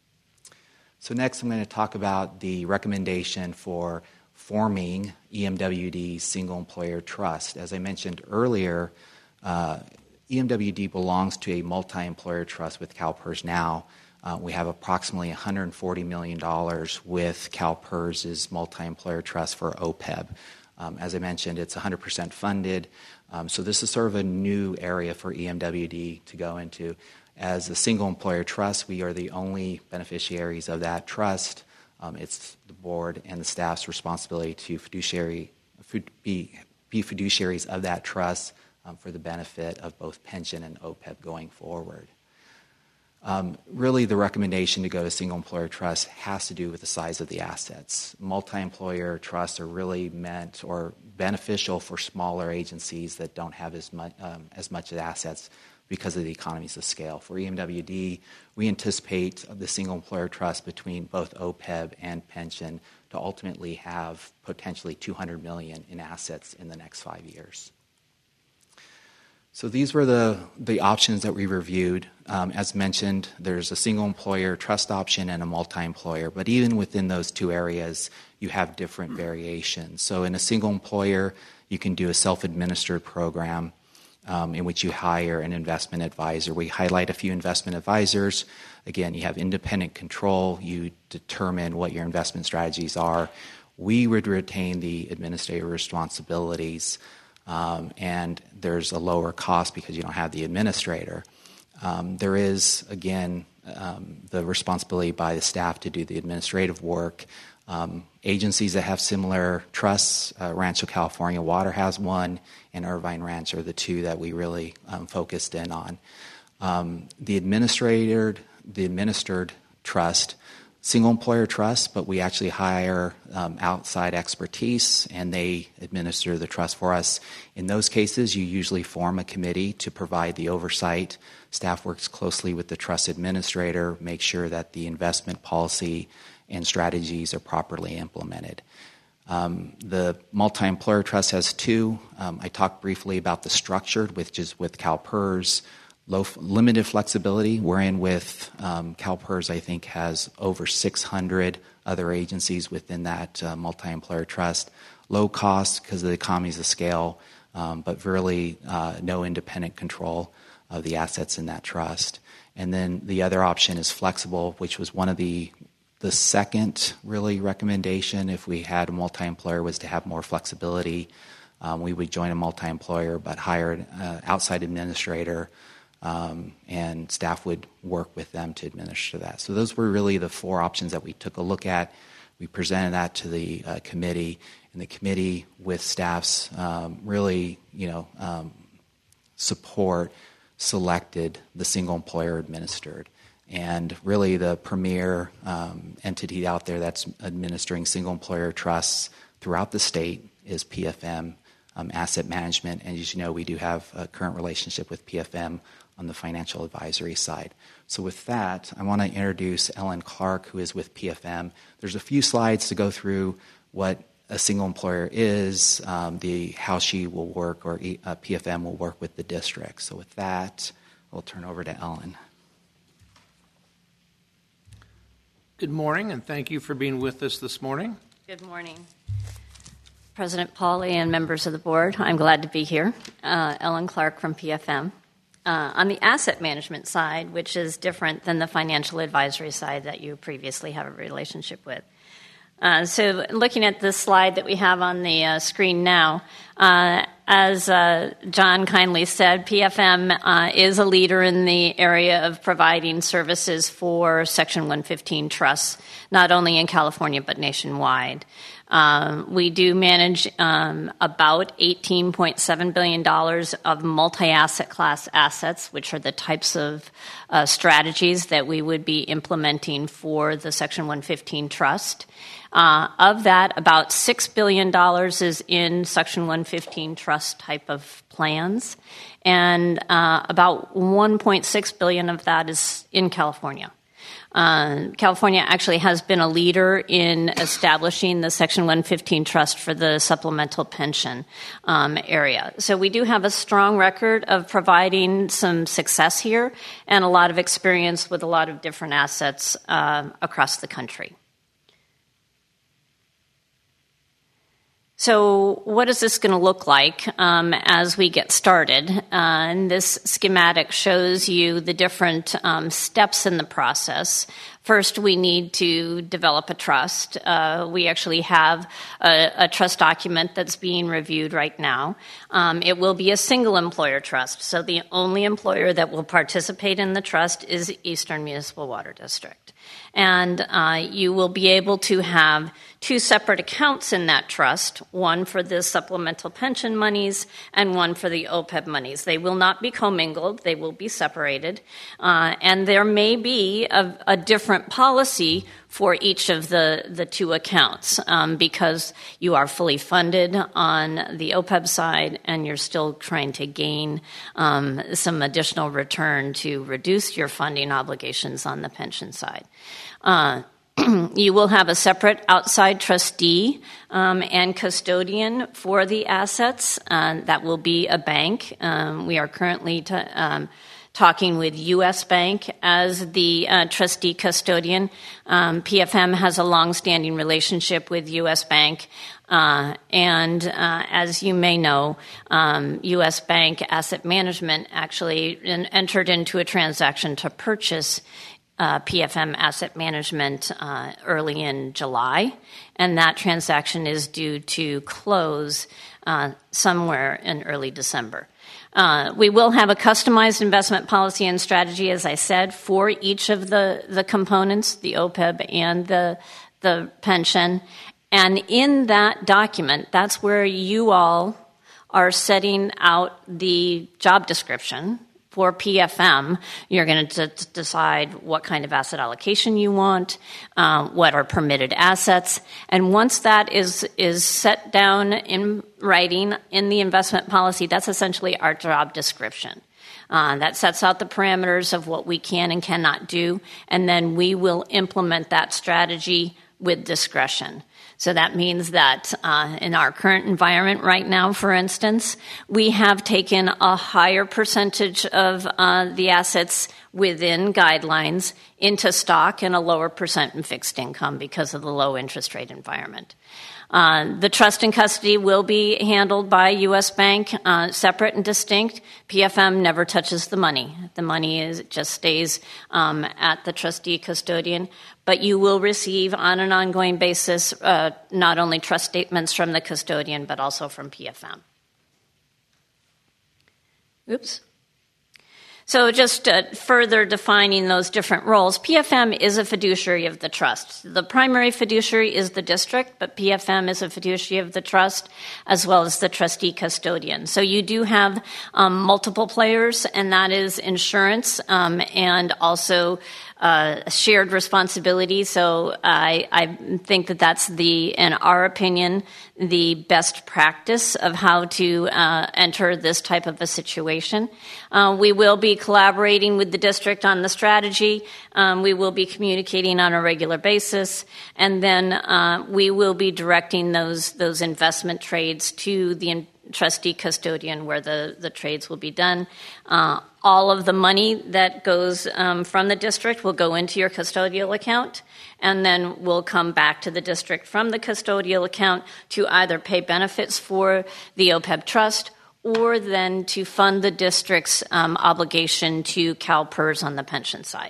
Speaker 12: So next I'm going to talk about the recommendation for forming EMWD Single Employer Trust. As I mentioned earlier, EMWD belongs to a multi-employer trust with CalPERS now. We have approximately $140 million with CalPERS' multi-employer trust for OPEB. As I mentioned, it's 100% funded. So this is sort of a new area for EMWD to go into. As a single employer trust, we are the only beneficiaries of that trust. It's the board and the staff's responsibility to be fiduciaries of that trust for the benefit of both pension and OPEB going forward. Really, the recommendation to go to single employer trust has to do with the size of the assets. Multi-employer trusts are really meant or beneficial for smaller agencies that don't have as much assets because of the economies of scale. For EMWD, we anticipate the single employer trust between both OPEB and pension to ultimately have potentially $200 million in assets in the next 5 years. So these were the options that we reviewed. As mentioned, there's a single employer trust option and a multi-employer, but even within those 2 areas, you have different variations. So in a single employer, you can do a self-administered program in which you hire an investment advisor. We highlight a few investment advisors. Again, you have independent control. You determine what your investment strategies are. We would retain the administrative responsibilities, and there's a lower cost because you don't have the administrator. There is, again, the responsibility by the staff to do the administrative work. Agencies that have similar trusts, Rancho California Water has one, and Irvine Ranch are the 2 that we really focused in on. The administered trust, single employer trust, but we actually hire outside expertise, and they administer the trust for us. In those cases, you usually form a committee to provide the oversight. Staff works closely with the trust administrator, make sure that the investment policy and strategies are properly implemented. The multi-employer trust has 2. I talked briefly about the structured, which is with CalPERS. Limited flexibility. We're in with CalPERS, I think, has over 600 other agencies within that multi-employer trust. Low cost because of the economies of scale, but really no independent control of the assets in that trust. And then the other option is flexible, which was one of the second really recommendation if we had a multi-employer was to have more flexibility. We would join a multi-employer but hire an outside administrator, and staff would work with them to administer that. So those were really the 4 options that we took a look at. We presented that to the committee, and the committee with staff's support selected the single employer administered. And really the premier entity out there that's administering single employer trusts throughout the state is PFM Asset Management. And as you know, we do have a current relationship with PFM on the financial advisory side. So with that, I want to introduce Ellen Clark, who is with PFM. There's a few slides to go through what a single employer is, how she will work, or PFM will work with the district. So with that, I'll turn over to Ellen.
Speaker 1: Good morning, and thank you for being with us this morning.
Speaker 13: Good morning, President Pauly and members of the board. I'm glad to be here. Ellen Clark from PFM. On the asset management side, which is different than the financial advisory side that you previously have a relationship with. So looking at this slide that we have on the screen now, as John kindly said, PFM is a leader in the area of providing services for Section 115 trusts, not only in California but nationwide. We do manage about $18.7 billion of multi-asset class assets, which are the types of strategies that we would be implementing for the Section 115 trust. Of that, about $6 billion is in Section 115 trust type of plans, and about $1.6 billion of that is in California. California actually has been a leader in establishing the Section 115 trust for the supplemental pension area. So we do have a strong record of providing some success here and a lot of experience with a lot of different assets across the country. So what is this going to look like as we get started? And this schematic shows you the different steps in the process. First, we need to develop a trust. We actually have a trust document that's being reviewed right now. It will be a single employer trust, so the only employer that will participate in the trust is Eastern Municipal Water District. And you will be able to have two separate accounts in that trust, one for the supplemental pension monies and one for the OPEB monies. They will not be commingled. They will be separated. And there may be a different policy for each of the two accounts because you are fully funded on the OPEB side and you're still trying to gain some additional return to reduce your funding obligations on the pension side. You will have a separate outside trustee and custodian for the assets. That will be a bank. We are currently talking with U.S. Bank as the trustee custodian. PFM has a long-standing relationship with U.S. Bank. And as you may know, U.S. Bank Asset Management actually entered into a transaction to purchase PFM Asset Management early in July, and that transaction is due to close somewhere in early December. We will have a customized investment policy and strategy, as I said, for each of the components, the OPEB and the pension. And in that document, that's where you all are setting out the job description. For PFM, you're going to decide what kind of asset allocation you want, what are permitted assets, and once that is set down in writing in the investment policy, that's essentially our job description. That sets out the parameters of what we can and cannot do, and then we will implement that strategy with discretion. So that means that in our current environment right now, for instance, we have taken a higher percentage of the assets within guidelines into stock and a lower percent in fixed income because of the low interest rate environment. The trust and custody will be handled by U.S. Bank, separate and distinct. PFM never touches the money. The money just stays at the trustee custodian. But you will receive on an ongoing basis not only trust statements from the custodian, but also from PFM. Oops. So just further defining those different roles, PFM is a fiduciary of the trust. The primary fiduciary is the district, but PFM is a fiduciary of the trust as well as the trustee custodian. So you do have multiple players, and that is insurance and also shared responsibility. So I think that that's in our opinion, the best practice of how to enter this type of a situation. We will be collaborating with the district on the strategy. We will be communicating on a regular basis, and then we will be directing those investment trades to the trustee custodian where the trades will be done. All of the money that goes from the district will go into your custodial account, and then will come back to the district from the custodial account to either pay benefits for the OPEB trust or then to fund the district's obligation to CalPERS on the pension side.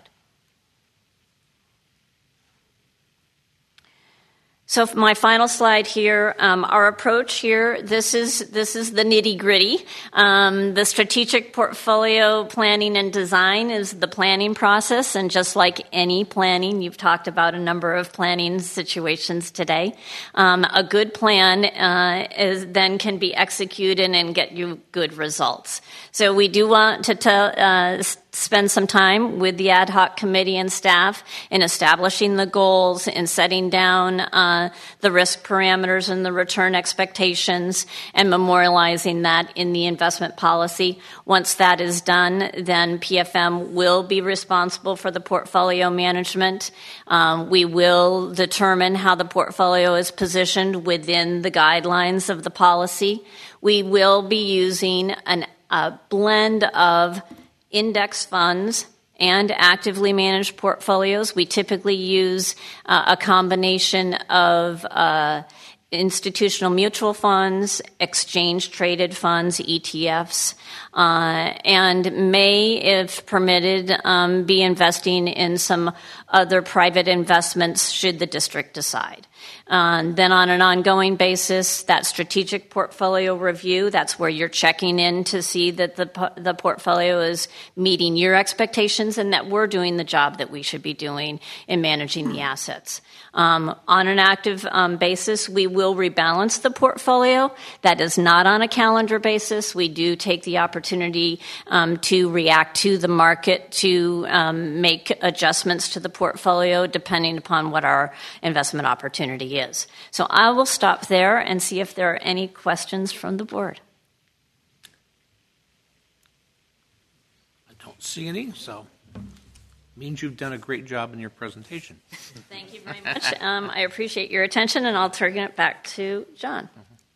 Speaker 13: So my final slide here, our approach here, this is the nitty-gritty. The strategic portfolio planning and design is the planning process, and just like any planning, you've talked about a number of planning situations today. A good plan then can be executed and get you good results. So we do want to spend some time with the ad hoc committee and staff in establishing the goals and setting down the risk parameters and the return expectations and memorializing that in the investment policy. Once that is done, then PFM will be responsible for the portfolio management. We will determine how the portfolio is positioned within the guidelines of the policy. We will be using a blend of index funds and actively managed portfolios. We typically use a combination of institutional mutual funds, exchange-traded funds, ETFs, and may, if permitted, be investing in some other private investments should the district decide. Then on an ongoing basis, that strategic portfolio review, that's where you're checking in to see that the portfolio is meeting your expectations and that we're doing the job that we should be doing in managing the assets. On an active basis, we will rebalance the portfolio. That is not on a calendar basis. We do take the opportunity to react to the market, to make adjustments to the portfolio depending upon what our investment opportunity is. So I will stop there and see if there are any questions from the board.
Speaker 1: I don't see any, so means you've done a great job in your presentation.
Speaker 13: Thank you very much. I appreciate your attention, and I'll turn it back to John.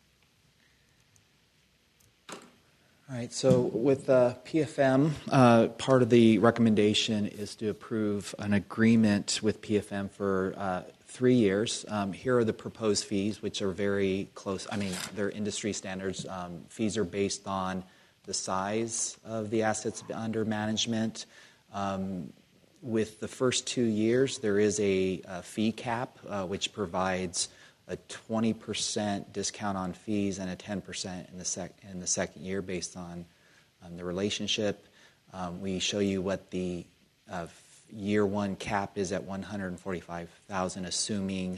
Speaker 12: All right, so with PFM, part of the recommendation is to approve an agreement with PFM for 3 years. Here are the proposed fees, which are very close. I mean, they're industry standards. Fees are based on the size of the assets under management. With the first 2 years, there is a fee cap, which provides a 20% discount on fees and a 10% in the second year based on the relationship. We show you what the year one cap is at $145,000, assuming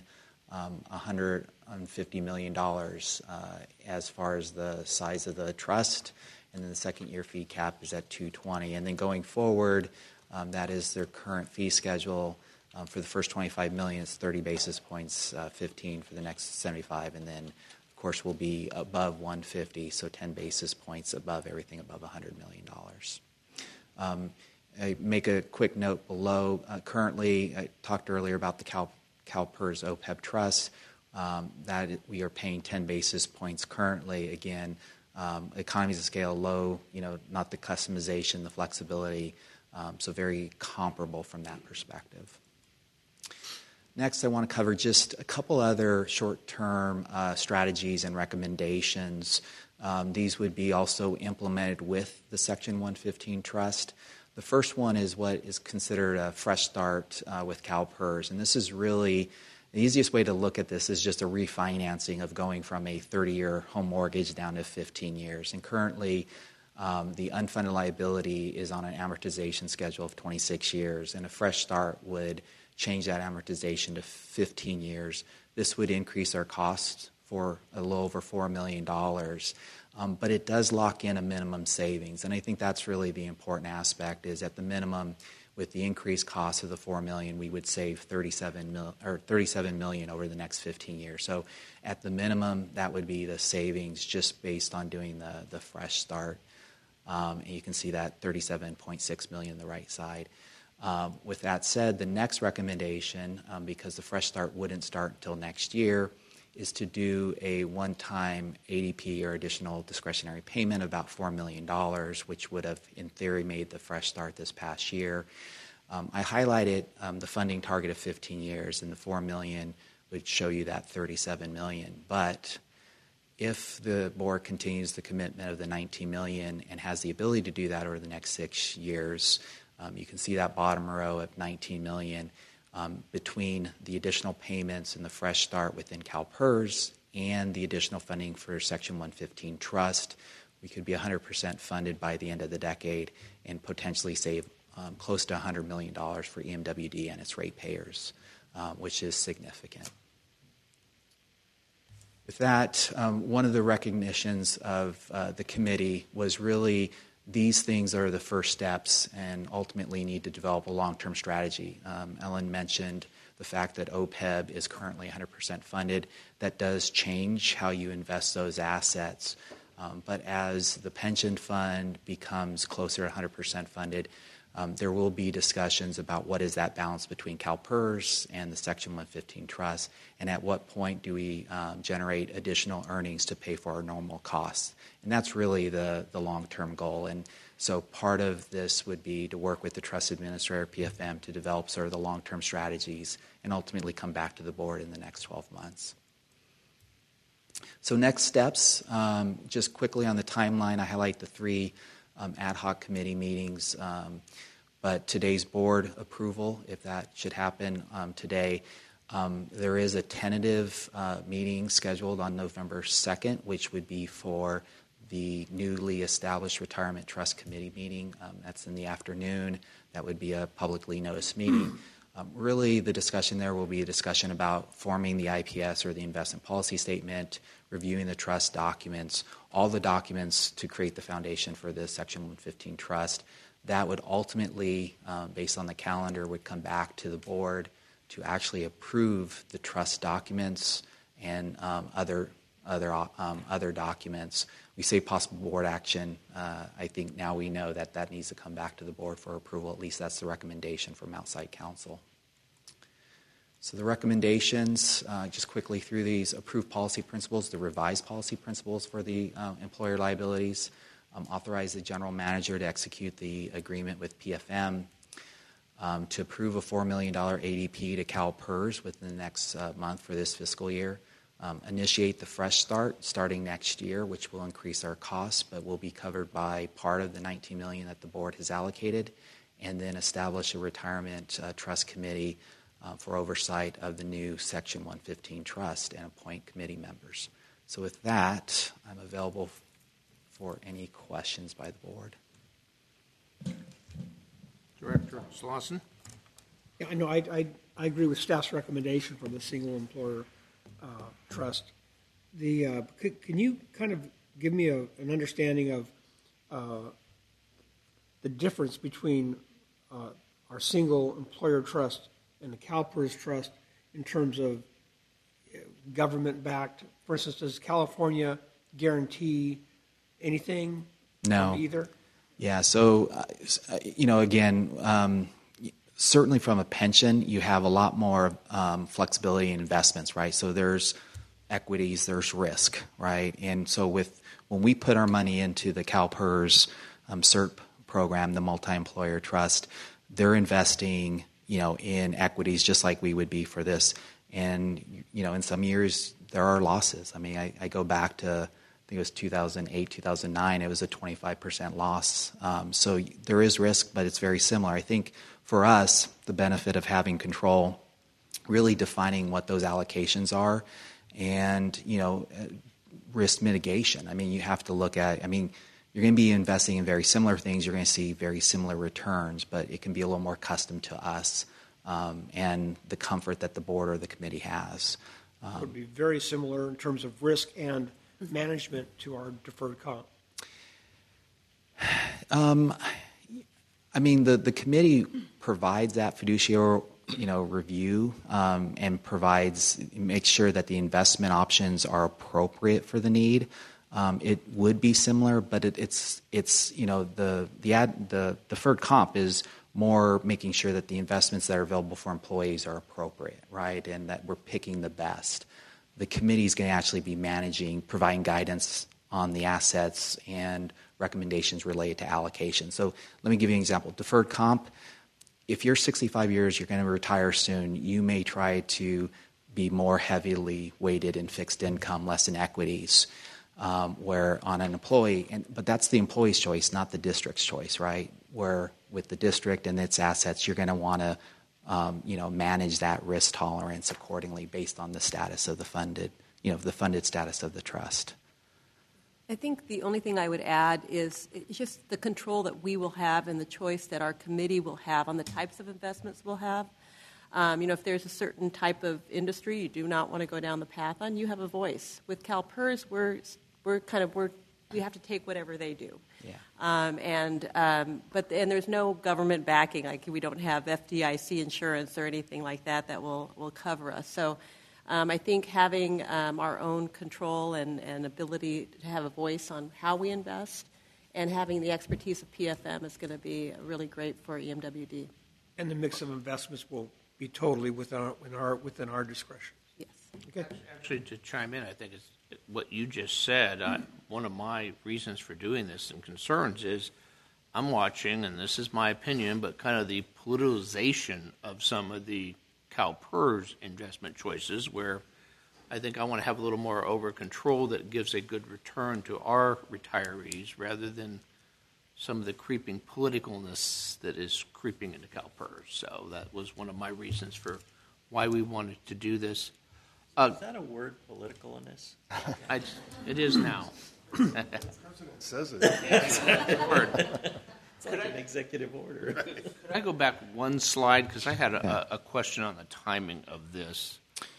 Speaker 12: $150 million as far as the size of the trust, and then the second year fee cap is at $220,000. And then going forward, that is their current fee schedule. For the first $25 million, it's 30 basis points, 15 for the next 75, and then, of course, we'll be above 150, so 10 basis points above everything above $100 million. I make a quick note below. Currently, I talked earlier about the CalPERS OPEB trust, that we are paying 10 basis points currently. Again, economies of scale low, not the customization, the flexibility, so very comparable from that perspective. Next, I want to cover just a couple other short-term strategies and recommendations. These would be also implemented with the Section 115 trust. The first one is what is considered a fresh start with CalPERS, and this is really the easiest way to look at this is just a refinancing of going from a 30-year home mortgage down to 15 years. And currently, the unfunded liability is on an amortization schedule of 26 years, and a fresh start would change that amortization to 15 years. This would increase our costs for a little over $4 million, but it does lock in a minimum savings, and I think that's really the important aspect is at the minimum with the increased cost of the $4 million, we would save $37 million over the next 15 years. So at the minimum, that would be the savings just based on doing the fresh start. And you can see that $37.6 million on the right side. With that said, the next recommendation, because the fresh start wouldn't start until next year, is to do a one-time ADP or additional discretionary payment of about $4 million, which would have, in theory, made the fresh start this past year. I highlighted the funding target of 15 years, and the $4 million would show you that $37 million. But if the board continues the commitment of the $19 million and has the ability to do that over the next 6 years, you can see that bottom row of $19 million. Between the additional payments and the fresh start within CalPERS and the additional funding for Section 115 Trust, we could be 100% funded by the end of the decade and potentially save close to $100 million for EMWD and its ratepayers, which is significant. With that, one of the recognitions of the committee was really these things are the first steps and ultimately need to develop a long-term strategy. Ellen mentioned the fact that OPEB is currently 100% funded. That does change how you invest those assets. But as the pension fund becomes closer to 100% funded, there will be discussions about what is that balance between CalPERS and the Section 115 Trust, and at what point do we generate additional earnings to pay for our normal costs. And that's really the long-term goal. And so part of this would be to work with the Trust Administrator, PFM, to develop sort of the long-term strategies and ultimately come back to the board in the next 12 months. So next steps, just quickly on the timeline, I highlight the 3 ad hoc committee meetings, but today's board approval, if that should happen today, there is a tentative meeting scheduled on November 2nd, which would be for the newly established Retirement Trust Committee meeting. That's in the afternoon. That would be a publicly noticed meeting. Really, the discussion there will be a discussion about forming the IPS or the investment policy statement, reviewing the trust documents, all the documents to create the foundation for the Section 115 Trust. That would ultimately, based on the calendar, would come back to the board to actually approve the trust documents and other documents. We say possible board action. I think now we know that that needs to come back to the board for approval. At least that's the recommendation from outside counsel. So the recommendations, just quickly through these: approved policy principles, the revised policy principles for the employer liabilities, authorize the general manager to execute the agreement with PFM, to approve a $4 million ADP to CalPERS within the next month for this fiscal year, initiate the fresh start starting next year, which will increase our costs, but will be covered by part of the $19 million that the board has allocated, and then establish a retirement trust committee for oversight of the new Section 115 Trust and appoint committee members. So with that, I'm available for any questions by the board.
Speaker 1: Director Slauson?
Speaker 8: Yeah, I know. I agree with staff's recommendation for the single employer trust. Can you kind of give me an understanding of the difference between our single employer trust and the CalPERS trust in terms of government-backed? For instance, does California guarantee anything?
Speaker 12: No.
Speaker 8: Either?
Speaker 12: Yeah. So, again, certainly from a pension, you have a lot more flexibility in investments, right? So there's equities, there's risk, right? And so when we put our money into the CalPERS CERP program, the multi-employer trust, they're investing, in equities just like we would be for this. And, in some years, there are losses. I mean, I go back to, I think it was 2008, 2009, it was a 25% loss. So there is risk, but it's very similar. I think for us, the benefit of having control, really defining what those allocations are, and, risk mitigation. I mean, you have to look at, you're going to be investing in very similar things. You're going to see very similar returns, but it can be a little more custom to us and the comfort that the board or the committee has.
Speaker 8: It would be very similar in terms of risk and management to our deferred comp.
Speaker 12: I mean, the committee provides that fiduciary, review and makes sure that the investment options are appropriate for the need. It would be similar, but it's the deferred comp is more making sure that the investments that are available for employees are appropriate, right, and that we're picking the best. The committee is going to actually be providing guidance on the assets and recommendations related to allocation. So let me give you an example. Deferred comp, if you're 65 years, you're going to retire soon, you may try to be more heavily weighted in fixed income, less in equities, where on an employee, but that's the employee's choice, not the district's choice, right? Where with the district and its assets, you're going to want to manage that risk tolerance accordingly based on the status of the funded status of the trust.
Speaker 2: I think the only thing I would add is just the control that we will have and the choice that our committee will have on the types of investments we'll have. If there's a certain type of industry you do not want to go down the path on, you have a voice. With CalPERS, we have to take whatever they do. Yeah. But there's no government backing. Like we don't have FDIC insurance or anything like that will cover us. So I think having our own control and ability to have a voice on how we invest and having the expertise of PFM is going to be really great for EMWD.
Speaker 8: And the mix of investments will be totally within our discretion.
Speaker 2: Yes.
Speaker 8: Okay.
Speaker 1: Actually, to chime in, I think it's what you just said. One of my reasons for doing this and concerns is I'm watching, and this is my opinion, but kind of the politicization of some of the CalPERS investment choices, where I think I want to have a little more over control that gives a good return to our retirees rather than some of the creeping politicalness that is creeping into CalPERS. So that was one of my reasons for why we wanted to do this.
Speaker 14: Is that a word, politicalness?
Speaker 1: It is now.
Speaker 3: The president says it.
Speaker 14: It's like an executive order.
Speaker 1: Could I go back one slide? Because I had a question on the timing of this.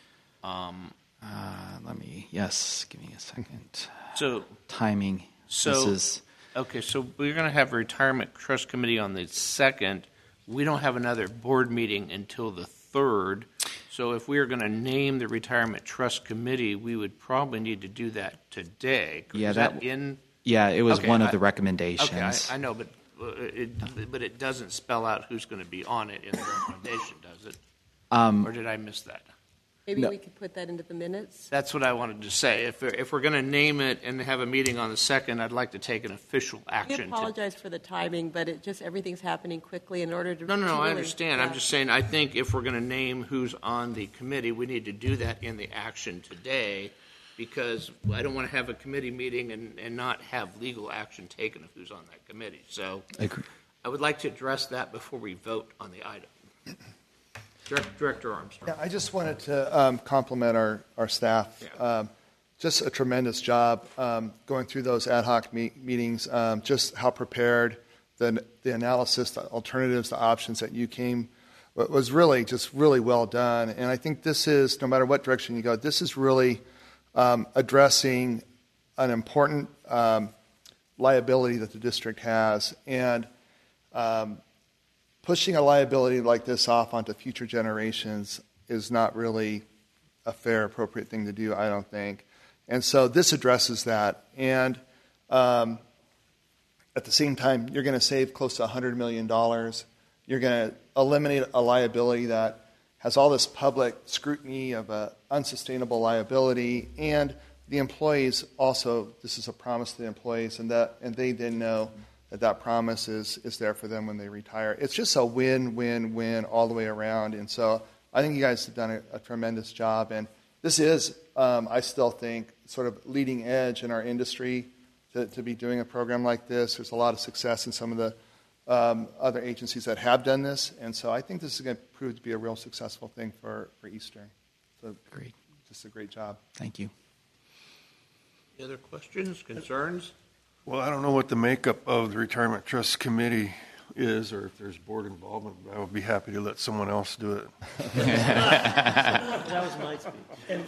Speaker 12: Give me a second.
Speaker 1: So
Speaker 12: timing.
Speaker 1: Okay, so we're going to have a retirement trust committee on the 2nd. We don't have another board meeting until the 3rd. So if we are going to name the retirement trust committee, we would probably need to do that today.
Speaker 12: Yeah,
Speaker 1: it
Speaker 12: was one of the recommendations.
Speaker 1: Okay, I know, but it doesn't spell out who's going to be on it in the recommendation, does it? Or did I miss that?
Speaker 2: Maybe we could put that into the minutes.
Speaker 1: That's what I wanted to say. If we're going to name it and have a meeting on the 2nd, I'd like to take an official action.
Speaker 2: We apologize for the timing, but everything's happening quickly in order to...
Speaker 1: No, I understand. I'm just saying I think if we're going to name who's on the committee, we need to do that in the action today, because I don't want to have a committee meeting and not have legal action taken of who's on that committee. So I would like to address that before we vote on the item. Director Armstrong.
Speaker 3: Yeah, I just wanted to compliment our staff.
Speaker 1: Yeah.
Speaker 3: Just a tremendous job going through those ad hoc meetings, just how prepared, the analysis, the alternatives, the options that you came was really well done. And I think this is, no matter what direction you go, this is really addressing an important liability that the district has. And pushing a liability like this off onto future generations is not really a fair, appropriate thing to do, I don't think. And so this addresses that. And at the same time, you're going to save close to $100 million. You're going to eliminate a liability that has all this public scrutiny of an unsustainable liability. And the employees also, this is a promise to the employees, and they then know that promise is there for them when they retire. It's just a win-win-win all the way around. And so I think you guys have done a tremendous job. And this is, I still think, sort of leading edge in our industry to be doing a program like this. There's a lot of success in some of the other agencies that have done this. And so I think this is going to prove to be a real successful thing for Eastern. So
Speaker 12: great.
Speaker 3: Just a great job.
Speaker 12: Thank you.
Speaker 1: Any other questions, concerns?
Speaker 6: Well, I don't know what the makeup of the Retirement Trust Committee is, or if there's board involvement, but I would be happy to let someone else do it.
Speaker 14: That was my speech.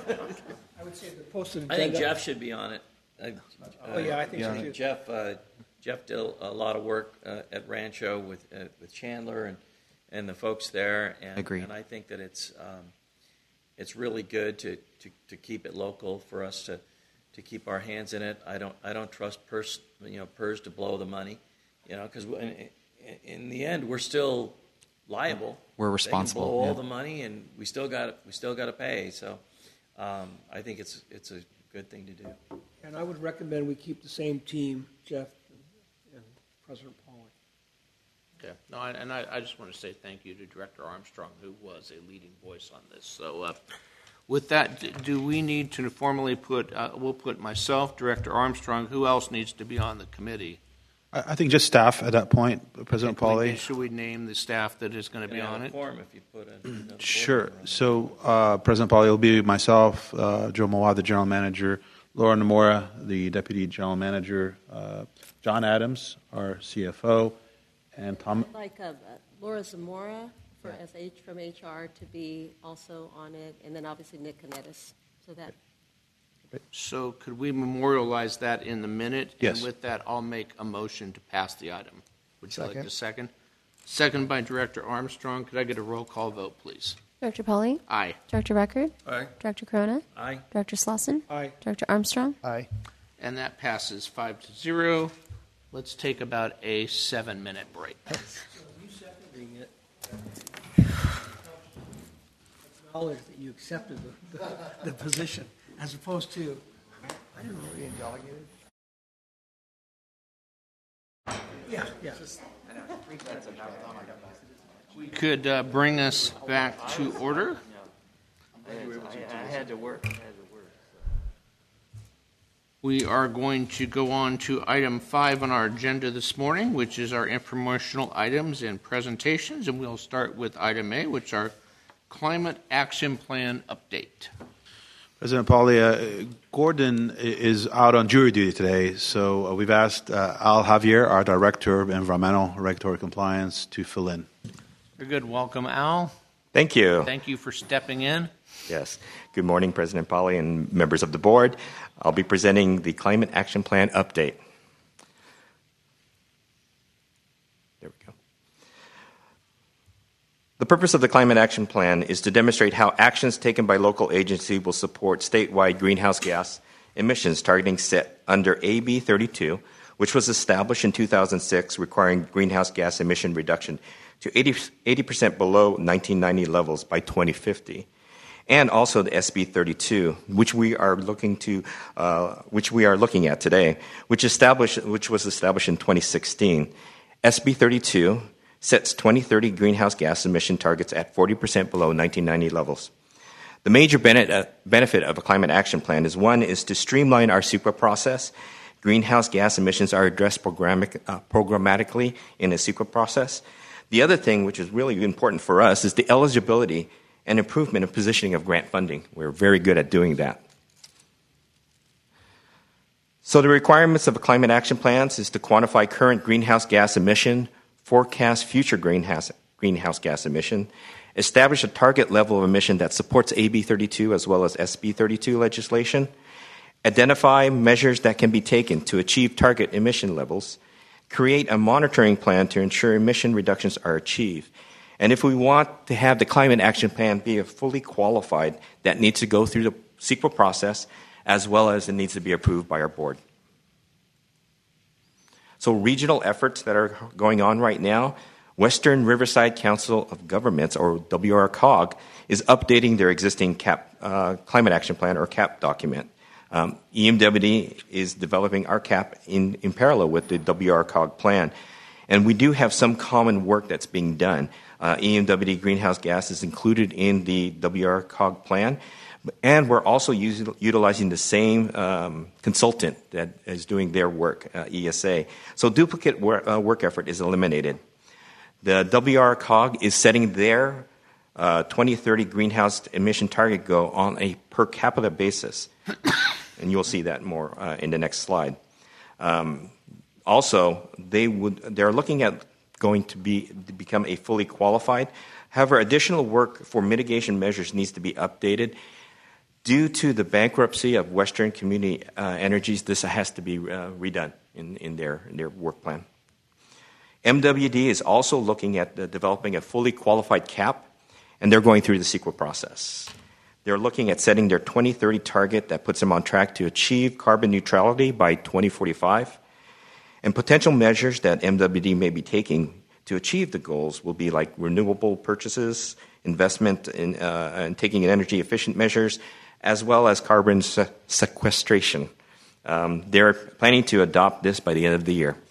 Speaker 8: I would say the posted
Speaker 14: agenda. I think Jeff should be on it.
Speaker 8: I think so too.
Speaker 14: Jeff Jeff did a lot of work at Rancho with Chandler and the folks there. And,
Speaker 12: Agreed.
Speaker 14: And I think that it's really good to keep it local for us to keep our hands in it. I don't trust PERS to blow the money, because in the end we're still liable.
Speaker 12: We're responsible.
Speaker 14: They can blow all
Speaker 12: yeah.
Speaker 14: the money, and we still got to pay. So I think it's a good thing to do.
Speaker 8: And I would recommend we keep the same team, Jeff and President Pauly.
Speaker 1: Okay. No, I just want to say thank you to Director Armstrong, who was a leading voice on this. So with that, do we need to formally we'll put myself, Director Armstrong, who else needs to be on the committee?
Speaker 5: I think just staff at that point, President Pauly.
Speaker 1: Should we name the staff that is going to be on it?
Speaker 14: Form if you put a
Speaker 5: Sure. So President Pauly, it'll be myself, Joe Mawad, the General Manager, Laura Nomura, the Deputy General Manager, John Adams, our CFO, and Tom.
Speaker 15: I'd like Laura Zamora for SH from HR to be also on it, and then obviously Nick Canettis.
Speaker 1: So could we memorialize that in the minute?
Speaker 5: Yes.
Speaker 1: And with that, I'll make a motion to pass the item. Would you like
Speaker 3: Second.
Speaker 1: to second? Second by Director Armstrong. Could I get a roll call vote, please?
Speaker 4: Director Pauly?
Speaker 1: Aye.
Speaker 4: Director Record?
Speaker 6: Aye.
Speaker 4: Director Corona?
Speaker 14: Aye.
Speaker 4: Director Slauson?
Speaker 8: Aye.
Speaker 4: Director Armstrong?
Speaker 3: Aye.
Speaker 1: And that passes 5-0. Let's take about a 7-minute break.
Speaker 8: So you seconding it, acknowledge that you accepted the position, as opposed to, I don't know, being delegated. Yeah.
Speaker 1: We could bring us back to order.
Speaker 14: I had to work.
Speaker 1: We are going to go on to item 5 on our agenda this morning, which is our informational items and presentations, and we'll start with item A, which are Climate Action Plan update.
Speaker 5: President Pauly, Gordon is out on jury duty today, so we've asked Al Javier, our Director of Environmental Regulatory Compliance, to fill in.
Speaker 1: Very good. Welcome, Al.
Speaker 16: Thank you.
Speaker 1: Thank you for stepping in.
Speaker 16: Yes. Good morning, President Pauly and members of the board. I'll be presenting the Climate Action Plan update. There we go. The purpose of the Climate Action Plan is to demonstrate how actions taken by local agencies will support statewide greenhouse gas emissions targeting set under AB 32, which was established in 2006, requiring greenhouse gas emission reduction to 80% below 1990 levels by 2050. And also the SB 32, which we are looking at today, which was established in 2016. SB 32 sets 2030 greenhouse gas emission targets at 40% below 1990 levels. The major benefit of a climate action plan is to streamline our CEQA process. Greenhouse gas emissions are addressed programmatically in a CEQA process. The other thing, which is really important for us, is the eligibility and improvement of positioning of grant funding. We're very good at doing that. So the requirements of a climate action plan is to quantify current greenhouse gas emission, forecast future greenhouse gas emission, establish a target level of emission that supports AB 32 as well as SB 32 legislation, identify measures that can be taken to achieve target emission levels, create a monitoring plan to ensure emission reductions are achieved. And if we want to have the climate action plan be fully qualified, that needs to go through the CEQA process as well as it needs to be approved by our board. So regional efforts that are going on right now, Western Riverside Council of Governments, or WRCOG, is updating their existing climate action plan, or CAP document. EMWD is developing our CAP in parallel with the WRCOG plan. And we do have some common work that's being done. EMWD greenhouse gas is included in the WRCOG plan, and we're also utilizing the same consultant that is doing their work, ESA. So duplicate work effort is eliminated. The WRCOG is setting their 2030 greenhouse emission target goal on a per capita basis, and you'll see that more in the next slide. Also, they're looking at going to become a fully qualified. However, additional work for mitigation measures needs to be updated. Due to the bankruptcy of Western Community Energies, this has to be redone in their work plan. MWD is also looking at developing a fully qualified CAP, and they're going through the CEQA process. They're looking at setting their 2030 target that puts them on track to achieve carbon neutrality by 2045. And potential measures that MWD may be taking to achieve the goals will be like renewable purchases, investment in taking energy-efficient measures, as well as carbon sequestration. They're planning to adopt this by the end of the year.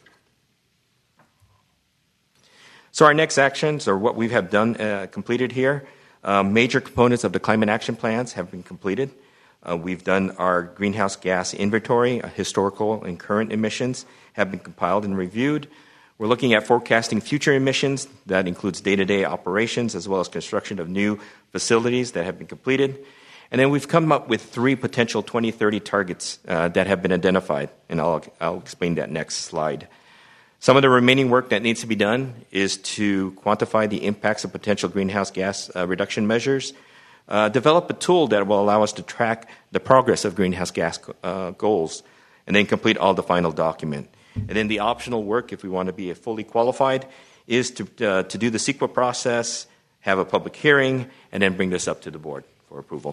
Speaker 16: So our next actions, or what we have done, completed here, major components of the climate action plans have been completed. We've done our greenhouse gas inventory, historical and current emissions have been compiled and reviewed. We're looking at forecasting future emissions. That includes day-to-day operations as well as construction of new facilities that have been completed. And then we've come up with 3 potential 2030 targets that have been identified, and I'll explain that next slide. Some of the remaining work that needs to be done is to quantify the impacts of potential greenhouse gas reduction measures, develop a tool that will allow us to track the progress of greenhouse gas goals, and then complete all the final document. And then the optional work, if we want to be fully qualified, is to do the CEQA process, have a public hearing, and then bring this up to the board for approval.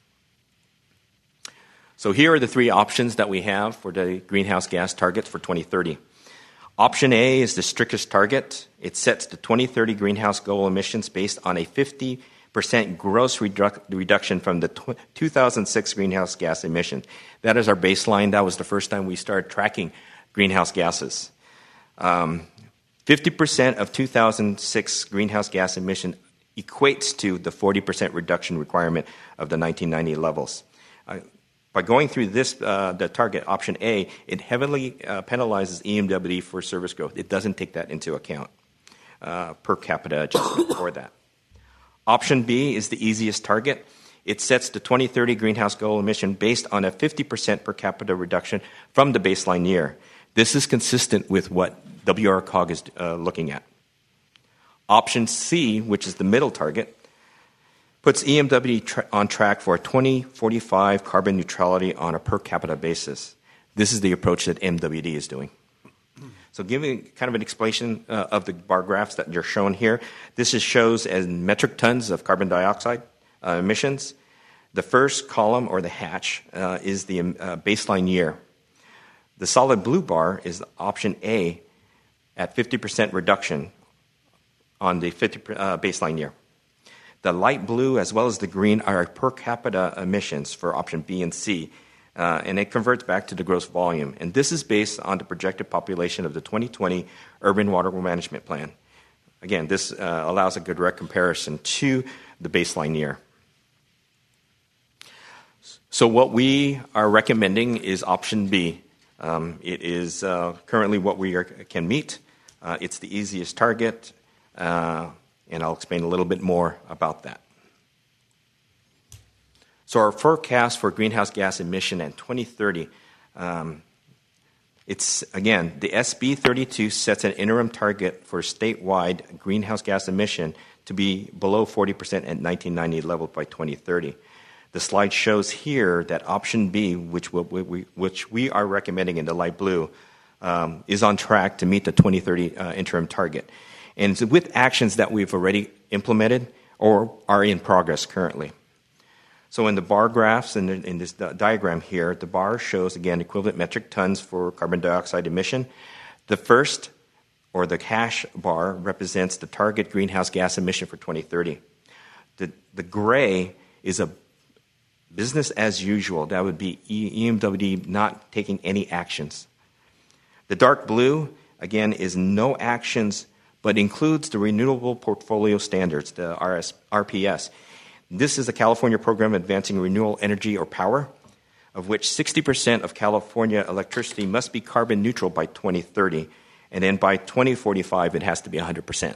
Speaker 16: So here are the 3 options that we have for the greenhouse gas targets for 2030. Option A is the strictest target. It sets the 2030 greenhouse goal emissions based on a 50% gross reduction from the 2006 greenhouse gas emission. That is our baseline. That was the first time we started tracking greenhouse gases. 50% of 2006 greenhouse gas emission equates to the 40% reduction requirement of the 1990 levels. By going through this, the target, option A, it heavily penalizes EMWD for service growth. It doesn't take that into account, per capita adjustment for that. Option B is the easiest target. It sets the 2030 greenhouse goal emission based on a 50% per capita reduction from the baseline year. This is consistent with what WRCOG is looking at. Option C, which is the middle target, puts EMWD on track for a 2045 carbon neutrality on a per capita basis. This is the approach that MWD is doing. So giving kind of an explanation of the bar graphs that are shown here, this shows as metric tons of carbon dioxide emissions. The first column, or the hatch, is the baseline year. The solid blue bar is option A at 50% reduction on the baseline year. The light blue as well as the green are per capita emissions for option B and C, and it converts back to the gross volume. And this is based on the projected population of the 2020 Urban Water Management Plan. Again, this allows a good direct comparison to the baseline year. So what we are recommending is option B. It is currently what we can meet. It's the easiest target. And I'll explain a little bit more about that. So our forecast for greenhouse gas emission in 2030, it's, again, the SB 32 sets an interim target for statewide greenhouse gas emission to be below 40% at 1990 level by 2030. The slide shows here that option B, which we are recommending in the light blue, is on track to meet the 2030 interim target. And it's with actions that we've already implemented or are in progress currently. So in the bar graphs and in this diagram here, the bar shows, again, equivalent metric tons for carbon dioxide emission. The first, or the hash bar, represents the target greenhouse gas emission for 2030. The gray is a business as usual. That would be EMWD not taking any actions. The dark blue, again, is no actions, but includes the Renewable Portfolio Standards, the RPS. This is a California program advancing renewable energy or power, of which 60% of California electricity must be carbon neutral by 2030, and then by 2045 it has to be 100%.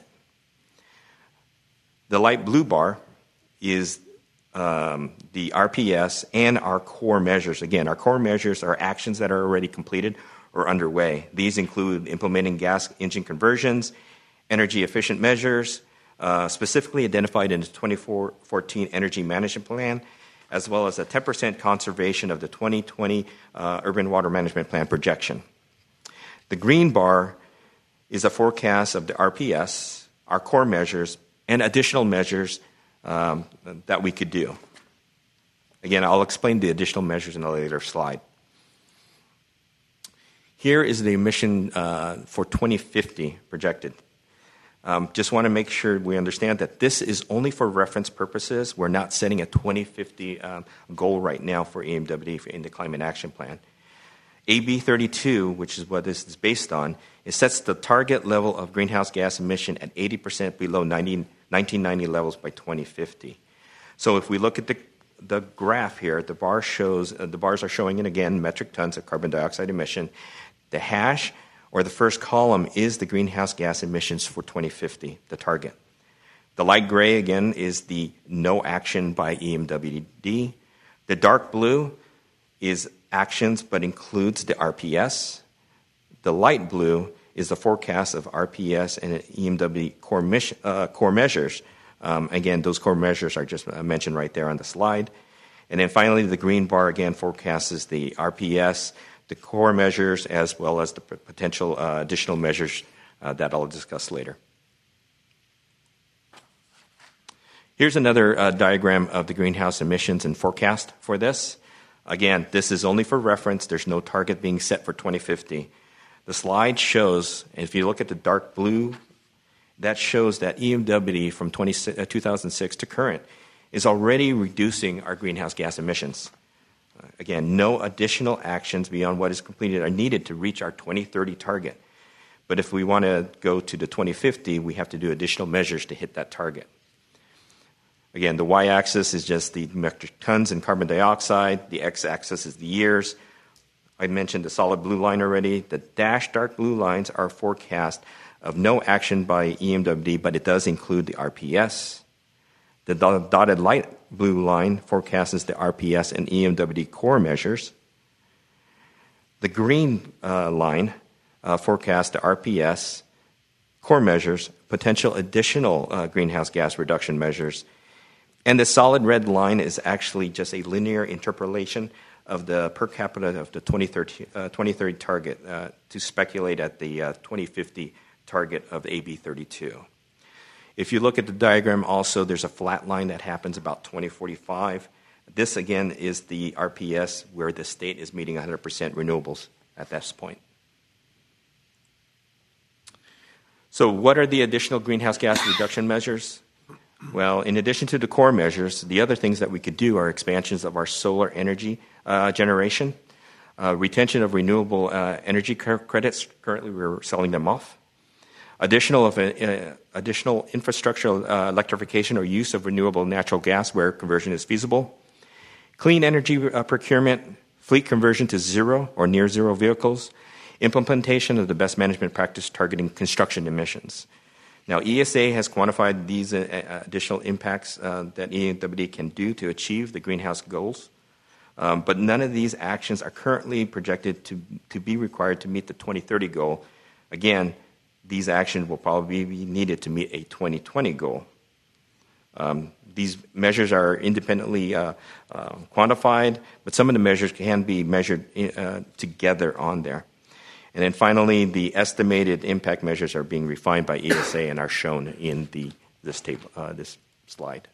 Speaker 16: The light blue bar is the RPS and our core measures. Again, our core measures are actions that are already completed or underway. These include implementing gas engine conversions, energy efficient measures, specifically identified in the 2014 Energy Management Plan, as well as a 10% conservation of the 2020 Urban Water Management Plan projection. The green bar is a forecast of the RPS, our core measures, and additional measures that we could do. Again, I'll explain the additional measures in a later slide. Here is the emission for 2050 projected. Just want to make sure we understand that this is only for reference purposes. We're not setting a 2050 goal right now for EMWD in the Climate Action Plan. AB 32, which is what this is based on, it sets the target level of greenhouse gas emission at 80% below 1990 levels by 2050. So if we look at the graph here, the bars are showing it again, metric tons of carbon dioxide emission. The hash, or the first column, is the greenhouse gas emissions for 2050, the target. The light gray, again, is the no action by EMWD. The dark blue is actions but includes the RPS. The light blue is the forecast of RPS and EMWD core measures. Again, those core measures are just mentioned right there on the slide. And then finally, the green bar, again, forecasts the RPS, the core measures, as well as the potential additional measures that I'll discuss later. Here's another diagram of the greenhouse emissions and forecast for this. Again, this is only for reference. There's no target being set for 2050. The slide shows, if you look at the dark blue, that shows that EMWD from 2006 to current is already reducing our greenhouse gas emissions. Again, no additional actions beyond what is completed are needed to reach our 2030 target. But if we want to go to the 2050, we have to do additional measures to hit that target. Again, the y-axis is just the metric tons in carbon dioxide. The x-axis is the years. I mentioned the solid blue line already. The dashed dark blue lines are forecast of no action by EMWD, but it does include the RPS. The dotted light blue line forecasts the RPS and EMWD core measures. The green line forecasts the RPS, core measures, potential additional greenhouse gas reduction measures. And the solid red line is actually just a linear interpolation of the per capita of the 2030 target to speculate at the 2050 target of AB 32. If you look at the diagram also, there's a flat line that happens about 2045. This, again, is the RPS where the state is meeting 100% renewables at this point. So what are the additional greenhouse gas reduction measures? Well, in addition to the core measures, the other things that we could do are expansions of our solar energy generation, retention of renewable energy credits. Currently, we're selling them off. Additional infrastructure electrification or use of renewable natural gas where conversion is feasible. Clean energy procurement, fleet conversion to zero or near zero vehicles. Implementation of the best management practice targeting construction emissions. Now, ESA has quantified these additional impacts that EMWD can do to achieve the greenhouse goals, but none of these actions are currently projected to be required to meet the 2030 goal. Again, these actions will probably be needed to meet a 2020 goal. These measures are independently quantified, but some of the measures can be measured together on there. And then finally, the estimated impact measures are being refined by ESA and are shown in this table, this slide.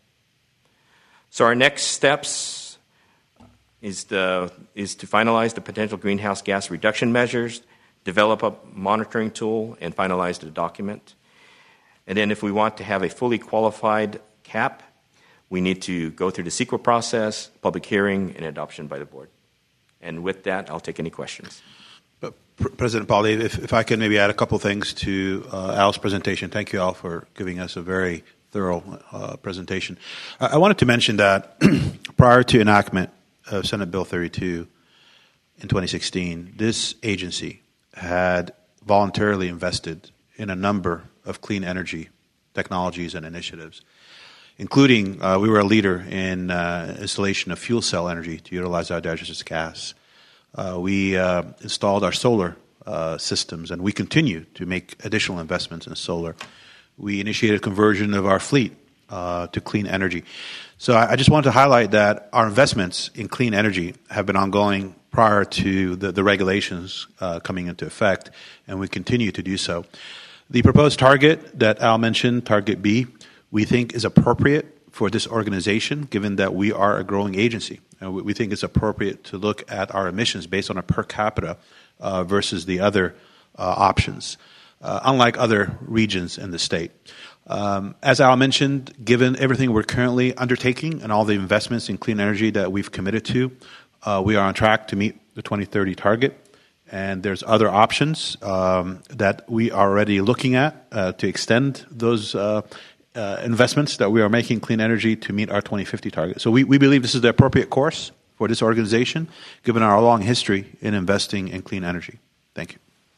Speaker 16: So our next steps is to finalize the potential greenhouse gas reduction measures, develop a monitoring tool, and finalize the document. And then if we want to have a fully qualified CAP, we need to go through the CEQA process, public hearing, and adoption by the board. And with that, I'll take any questions.
Speaker 5: President Pauly, if I can maybe add a couple things to Al's presentation. Thank you, Al, for giving us a very thorough presentation. I wanted to mention that prior to enactment of Senate Bill 32 in 2016, this agency had voluntarily invested in a number of clean energy technologies and initiatives, including we were a leader in installation of fuel cell energy to utilize hydrogenous gas. We installed our solar systems, and we continue to make additional investments in solar. We initiated conversion of our fleet to clean energy. So I just wanted to highlight that our investments in clean energy have been ongoing prior to the regulations coming into effect, and we continue to do so. The proposed target that Al mentioned, Target B, we think is appropriate for this organization, given that we are a growing agency. We think it's appropriate to look at our emissions based on a per capita versus the other options, unlike other regions in the state. As Al mentioned, given everything we're currently undertaking and all the investments in clean energy that we've committed to, we are on track to meet the 2030 target. And there's other options that we are already looking at to extend those investments that we are making in clean energy to meet our 2050 target. So we believe this is the appropriate course for this organization, given our long history in investing in clean energy. Thank you.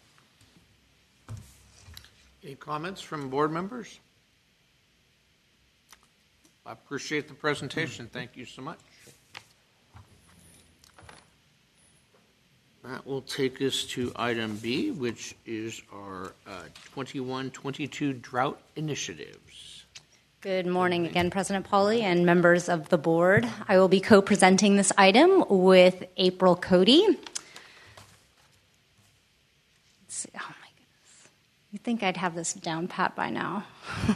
Speaker 1: Any comments from board members? I appreciate the presentation. Thank you so much. That will take us to item B, which is our 21-22 drought initiatives.
Speaker 17: Good morning again, President Pauly and members of the board. I will be co-presenting this item with April Cody. Let's see. Oh, my goodness. You'd think I'd have this down pat by now.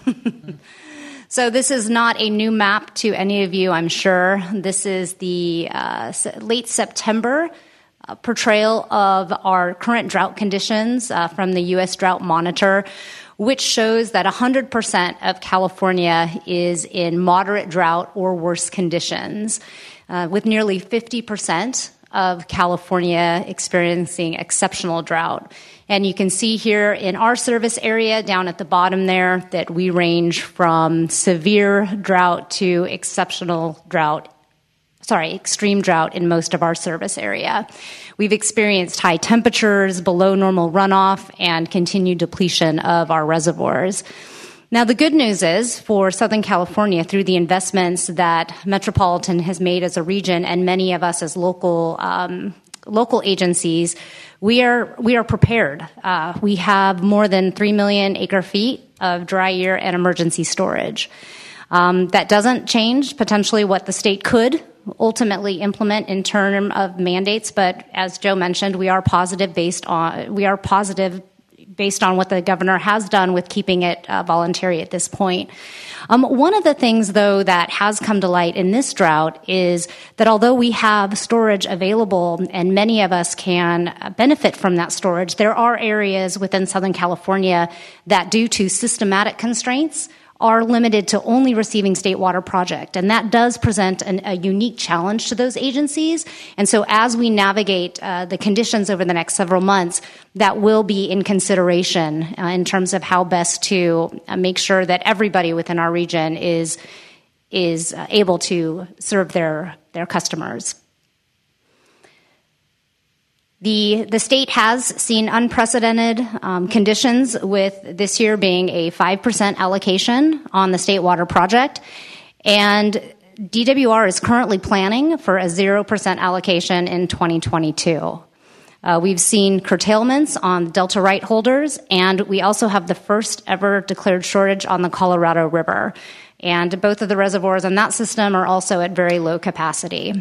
Speaker 17: So this is not a new map to any of you, I'm sure. This is the late September portrayal of our current drought conditions from the U.S. Drought Monitor, which shows that 100% of California is in moderate drought or worse conditions, with nearly 50% of California experiencing exceptional drought. And you can see here in our service area down at the bottom there that we range from severe drought to extreme drought in most of our service area. We've experienced high temperatures, below normal runoff, and continued depletion of our reservoirs. Now, the good news is for Southern California, through the investments that Metropolitan has made as a region and many of us as local agencies, we are prepared. We have more than 3 million acre feet of dry year and emergency storage. That doesn't change potentially what the state could ultimately implement in terms of mandates, but as Joe mentioned, we are positive based on what the governor has done with keeping it voluntary at this point. One of the things, though, that has come to light in this drought is that although we have storage available and many of us can benefit from that storage, there are areas within Southern California that, due to systematic constraints, are limited to only receiving State Water Project. And that does present a unique challenge to those agencies. And so as we navigate the conditions over the next several months, that will be in consideration in terms of how best to make sure that everybody within our region is able to serve their customers. The state has seen unprecedented conditions, with this year being a 5% allocation on the State Water Project, and DWR is currently planning for a 0% allocation in 2022. We've seen curtailments on Delta right holders, and we also have the first ever declared shortage on the Colorado River. And both of the reservoirs on that system are also at very low capacity.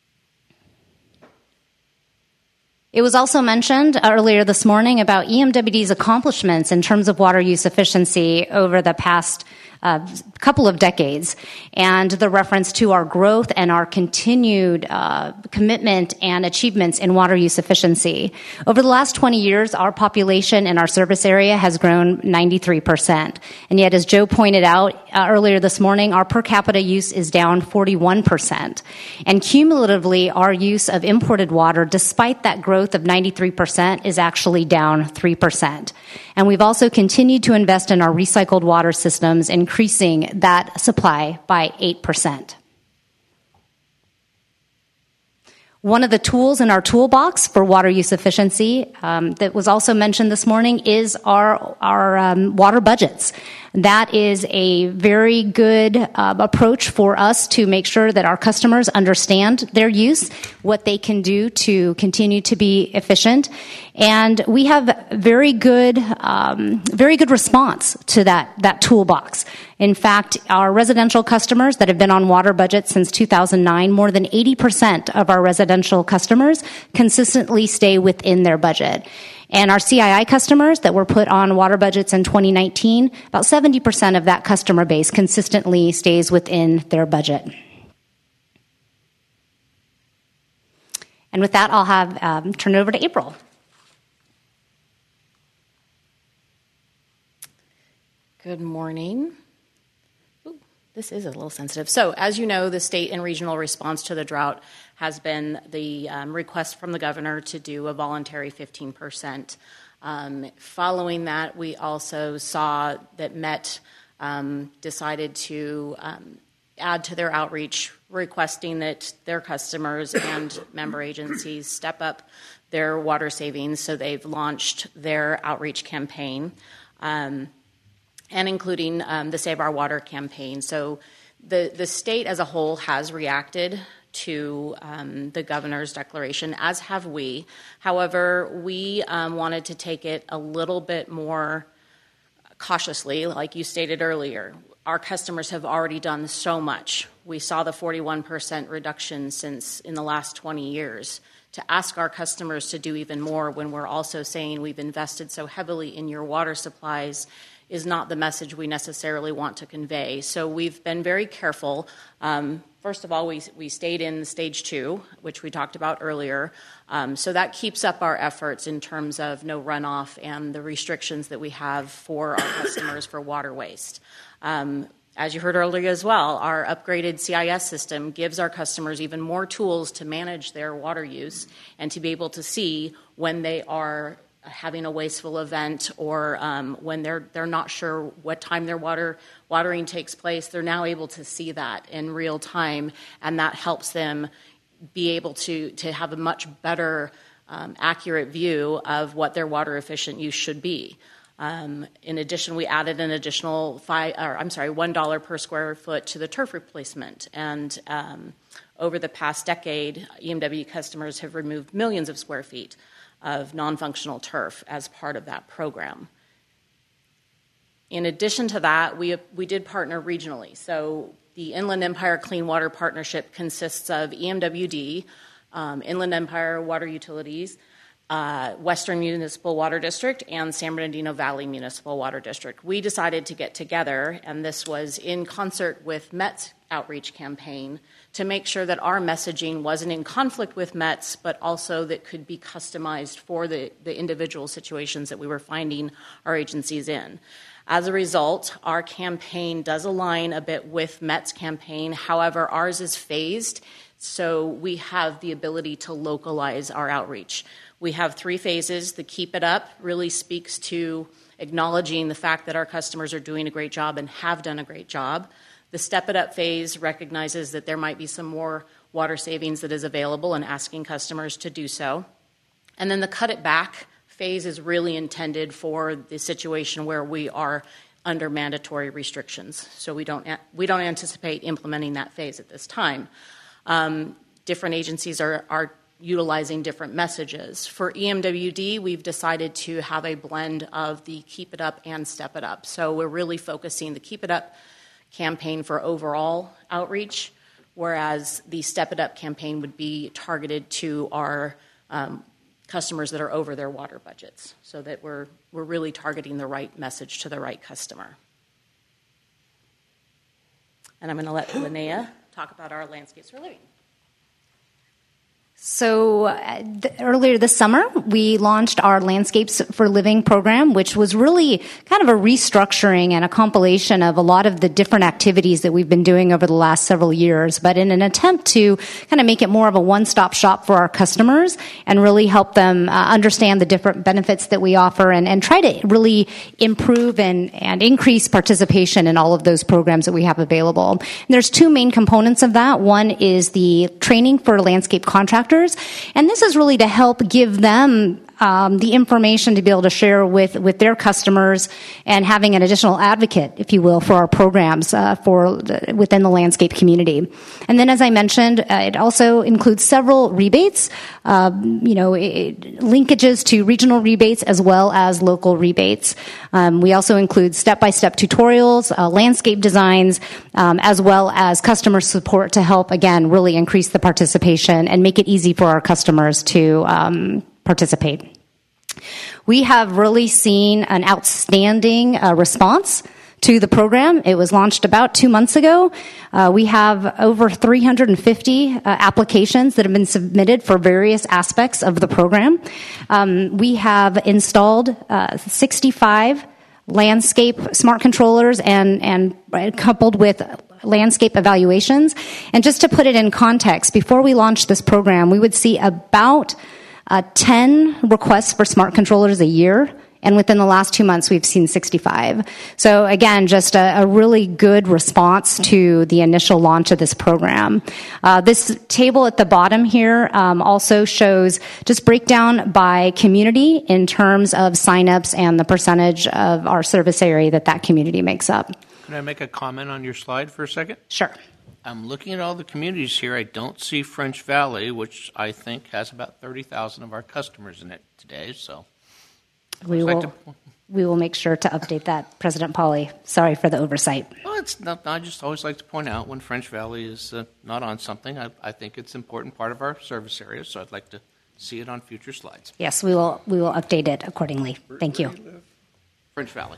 Speaker 17: It was also mentioned earlier this morning about EMWD's accomplishments in terms of water use efficiency over the past couple of decades, and the reference to our growth and our continued commitment and achievements in water use efficiency. Over the last 20 years, our population in our service area has grown 93%. And yet, as Joe pointed out earlier this morning, our per capita use is down 41%. And cumulatively, our use of imported water, despite that growth of 93%, is actually down 3%. And we've also continued to invest in our recycled water systems, increasing that supply by 8%. One of the tools in our toolbox for water use efficiency that was also mentioned this morning is our water budgets. That is a very good approach for us to make sure that our customers understand their use, what they can do to continue to be efficient. And we have very good response to that toolbox. In fact, our residential customers that have been on water budgets since 2009, more than 80% of our residential customers consistently stay within their budget. And our CII customers that were put on water budgets in 2019, about 70% of that customer base consistently stays within their budget. And with that, I'll have turn it over to April.
Speaker 18: Good morning. Ooh, this is a little sensitive. So, as you know, the state and regional response to the drought has been the request from the governor to do a voluntary 15%. Following that, we also saw that Met decided to add to their outreach, requesting that their customers and member agencies step up their water savings. So they've launched their outreach campaign, and including the Save Our Water campaign. So the state as a whole has reacted to the governor's declaration, as have we. However, we wanted to take it a little bit more cautiously, like you stated earlier. Our customers have already done so much. We saw the 41% reduction since in the last 20 years. To ask our customers to do even more when we're also saying we've invested so heavily in your water supplies is not the message we necessarily want to convey. So we've been very careful. First of all, we stayed in stage 2, which we talked about earlier. So that keeps up our efforts in terms of no runoff and the restrictions that we have for our customers for water waste. As you heard earlier as well, our upgraded CIS system gives our customers even more tools to manage their water use and to be able to see when they are having a wasteful event or when they're not sure what time their watering takes place. They're now able to see that in real time, and that helps them be able to have a much better accurate view of what their water efficient use should be. In addition, we added an additional $1 per square foot to the turf replacement, and over the past decade, EMW customers have removed millions of square feet of non-functional turf as part of that program. In addition to that, we did partner regionally. So the Inland Empire Clean Water Partnership consists of EMWD, Inland Empire Water Utilities, Western Municipal Water District, and San Bernardino Valley Municipal Water District. We decided to get together, and this was in concert with Met's outreach campaign, to make sure that our messaging wasn't in conflict with Met's, but also that could be customized for the individual situations that we were finding our agencies in. As a result, our campaign does align a bit with Met's campaign. However, ours is phased, so we have the ability to localize our outreach. We have 3 phases. The Keep It Up really speaks to acknowledging the fact that our customers are doing a great job and have done a great job. The Step It Up phase recognizes that there might be some more water savings that is available and asking customers to do so. And then the Cut It Back phase is really intended for the situation where we are under mandatory restrictions. So we don't anticipate implementing that phase at this time. Different agencies are utilizing different messages. For EMWD, we've decided to have a blend of the Keep It Up and Step It Up. So we're really focusing the Keep It Up campaign for overall outreach, whereas the Step It Up campaign would be targeted to our customers that are over their water budgets, so that we're really targeting the right message to the right customer. And I'm going to let Linnea talk about our Landscapes for Living.
Speaker 17: So earlier this summer, we launched our Landscapes for Living program, which was really kind of a restructuring and a compilation of a lot of the different activities that we've been doing over the last several years, but in an attempt to kind of make it more of a one-stop shop for our customers and really help them understand the different benefits that we offer and try to really improve and increase participation in all of those programs that we have available. And there's 2 main components of that. One is the training for landscape contractors. And this is really to help give them the information to be able to share with their customers, and having an additional advocate, if you will, for our programs within the landscape community. And then, as I mentioned, it also includes several rebates, linkages to regional rebates as well as local rebates. We also include step-by-step tutorials, landscape designs, as well as customer support to help, again, really increase the participation and make it easy for our customers to participate. We have really seen an outstanding response to the program. It was launched about 2 months ago. We have over 350 applications that have been submitted for various aspects of the program. We have installed 65 landscape smart controllers and coupled with landscape evaluations. And just to put it in context, before we launched this program, we would see about 10 requests for smart controllers a year, and within the last 2 months, we've seen 65. So again, just a really good response to the initial launch of this program. This table at the bottom here also shows just breakdown by community in terms of signups and the percentage of our service area that community makes up.
Speaker 1: Can I make a comment on your slide for a second?
Speaker 17: Sure.
Speaker 1: I'm looking at all the communities here. I don't see French Valley, which I think has about 30,000 of our customers in it today. So
Speaker 17: we will make sure to update that, President Pauly. Sorry for the oversight.
Speaker 1: Well, it's not. I just always like to point out when French Valley is not on something. I think it's an important part of our service area. So I'd like to see it on future slides.
Speaker 17: Yes, we will update it accordingly. Thank you.
Speaker 1: French Valley.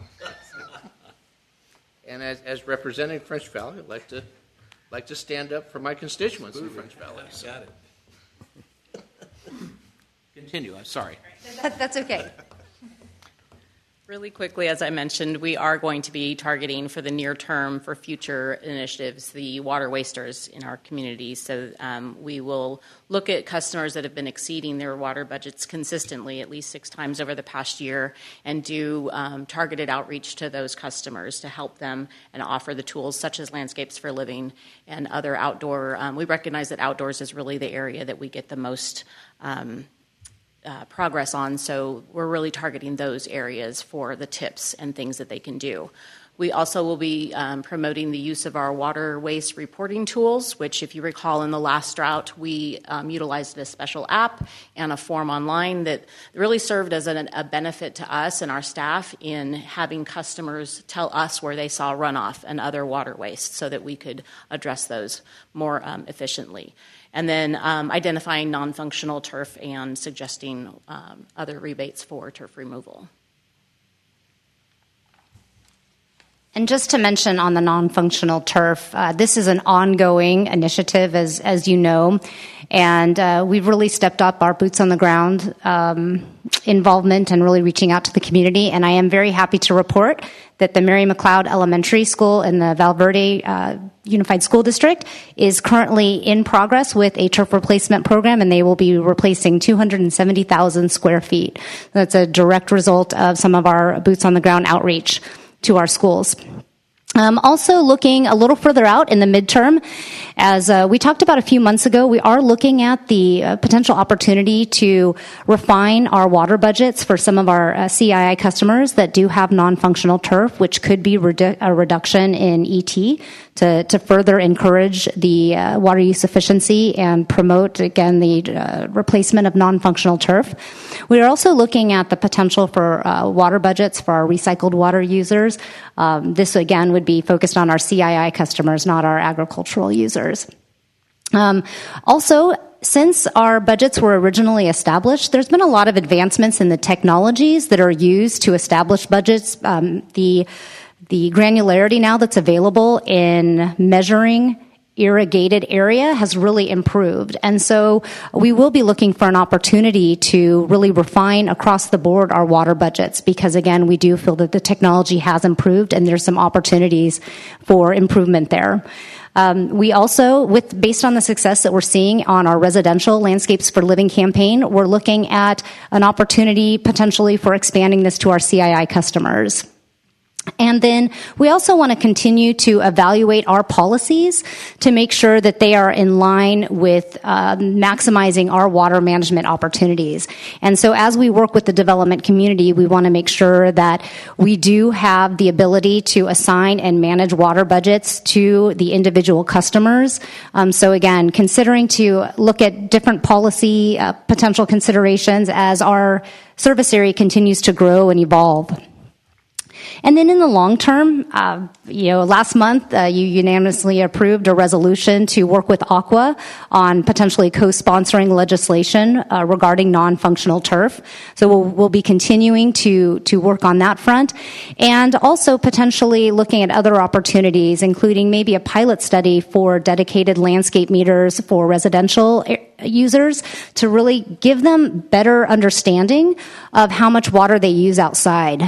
Speaker 1: And as representing French Valley, I'd like to stand up for my constituents in French Valley. So. Got it. Continue. I'm sorry.
Speaker 17: That's okay.
Speaker 18: Really quickly, as I mentioned, we are going to be targeting for the near term for future initiatives the water wasters in our community. So we will look at customers that have been exceeding their water budgets consistently at least 6 times over the past year and do targeted outreach to those customers to help them and offer the tools such as Landscapes for Living and other outdoor. We recognize that outdoors is really the area that we get the most progress on, so we're really targeting those areas for the tips and things that they can do. We also will be promoting the use of our water waste reporting tools, which, if you recall, in the last drought, we utilized a special app and a form online that really served as a benefit to us and our staff in having customers tell us where they saw runoff and other water waste so that we could address those more efficiently. And then identifying non-functional turf and suggesting other rebates for turf removal.
Speaker 17: And just to mention on the non-functional turf, this is an ongoing initiative, as you know, and we've really stepped up our boots on the ground involvement and really reaching out to the community. And I am very happy to report that the Mary McLeod Elementary School in the Val Verde Unified School District is currently in progress with a turf replacement program, and they will be replacing 270,000 square feet. That's a direct result of some of our boots on the ground outreach to our schools. Also looking a little further out in the midterm, as we talked about a few months ago, we are looking at the potential opportunity to refine our water budgets for some of our CII customers that do have non-functional turf, which could be a reduction in ET to further encourage the water use efficiency and promote, again, the replacement of non-functional turf. We are also looking at the potential for water budgets for our recycled water users. This, again, would be focused on our CII customers, not our agricultural users. Also, since our budgets were originally established, there's been a lot of advancements in the technologies that are used to establish budgets. The granularity now that's available in measuring irrigated area has really improved. And so we will be looking for an opportunity to really refine across the board our water budgets because, again, we do feel that the technology has improved and there's some opportunities for improvement there. We also, based on the success that we're seeing on our residential Landscapes for Living campaign, we're looking at an opportunity potentially for expanding this to our CII customers. And then we also want to continue to evaluate our policies to make sure that they are in line with maximizing our water management opportunities. And so as we work with the development community, we want to make sure that we do have the ability to assign and manage water budgets to the individual customers. So again, considering to look at different policy potential considerations as our service area continues to grow and evolve. And then in the long term, last month you unanimously approved a resolution to work with Aqua on potentially co-sponsoring legislation regarding non-functional turf. So we'll be continuing to work on that front, and also potentially looking at other opportunities, including maybe a pilot study for dedicated landscape meters for residential users to really give them better understanding of how much water they use outside.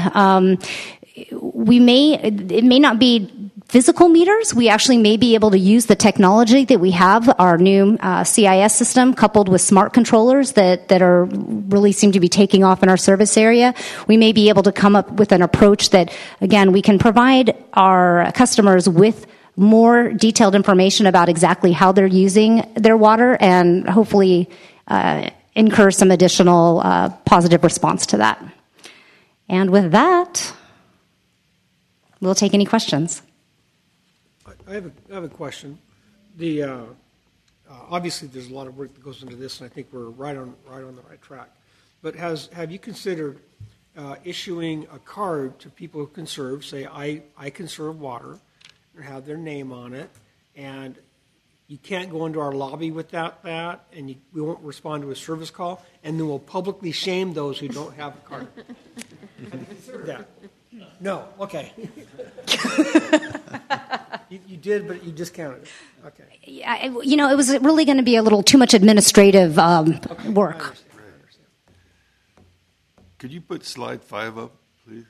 Speaker 17: It may not be physical meters. We actually may be able to use the technology that we have, our new CIS system, coupled with smart controllers that are really seem to be taking off in our service area. We may be able to come up with an approach that, again, we can provide our customers with more detailed information about exactly how they're using their water, and hopefully incur some additional positive response to that. And with that, we'll take any questions.
Speaker 8: I have a question. The obviously there's a lot of work that goes into this, and I think we're right on the right track. But have you considered issuing a card to people who conserve? Say, I conserve water, and have their name on it, and you can't go into our lobby without that, and we won't respond to a service call, and then we'll publicly shame those who don't have a card. Have you considered that? No. Okay. You did, but you discounted it. Okay.
Speaker 17: Yeah, it was really going to be a little too much administrative work.
Speaker 8: I understand.
Speaker 6: Could you put slide 5 up, please?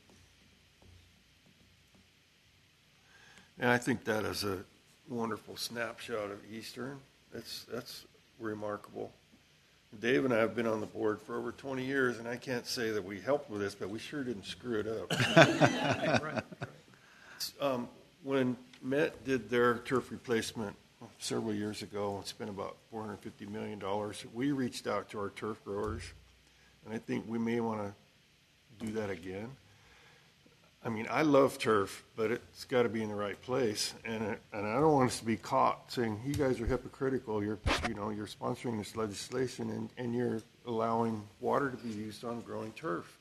Speaker 6: And I think that is a wonderful snapshot of Eastern. That's remarkable. Dave and I have been on the board for over 20 years, and I can't say that we helped with this, but we sure didn't screw it up. Right. When Met did their turf replacement several years ago and spent about $450 million, we reached out to our turf growers, and I think we may want to do that again. I mean, I love turf, but it's got to be in the right place, and I don't want us to be caught saying, "You guys are hypocritical. You're sponsoring this legislation, and you're allowing water to be used on growing turf."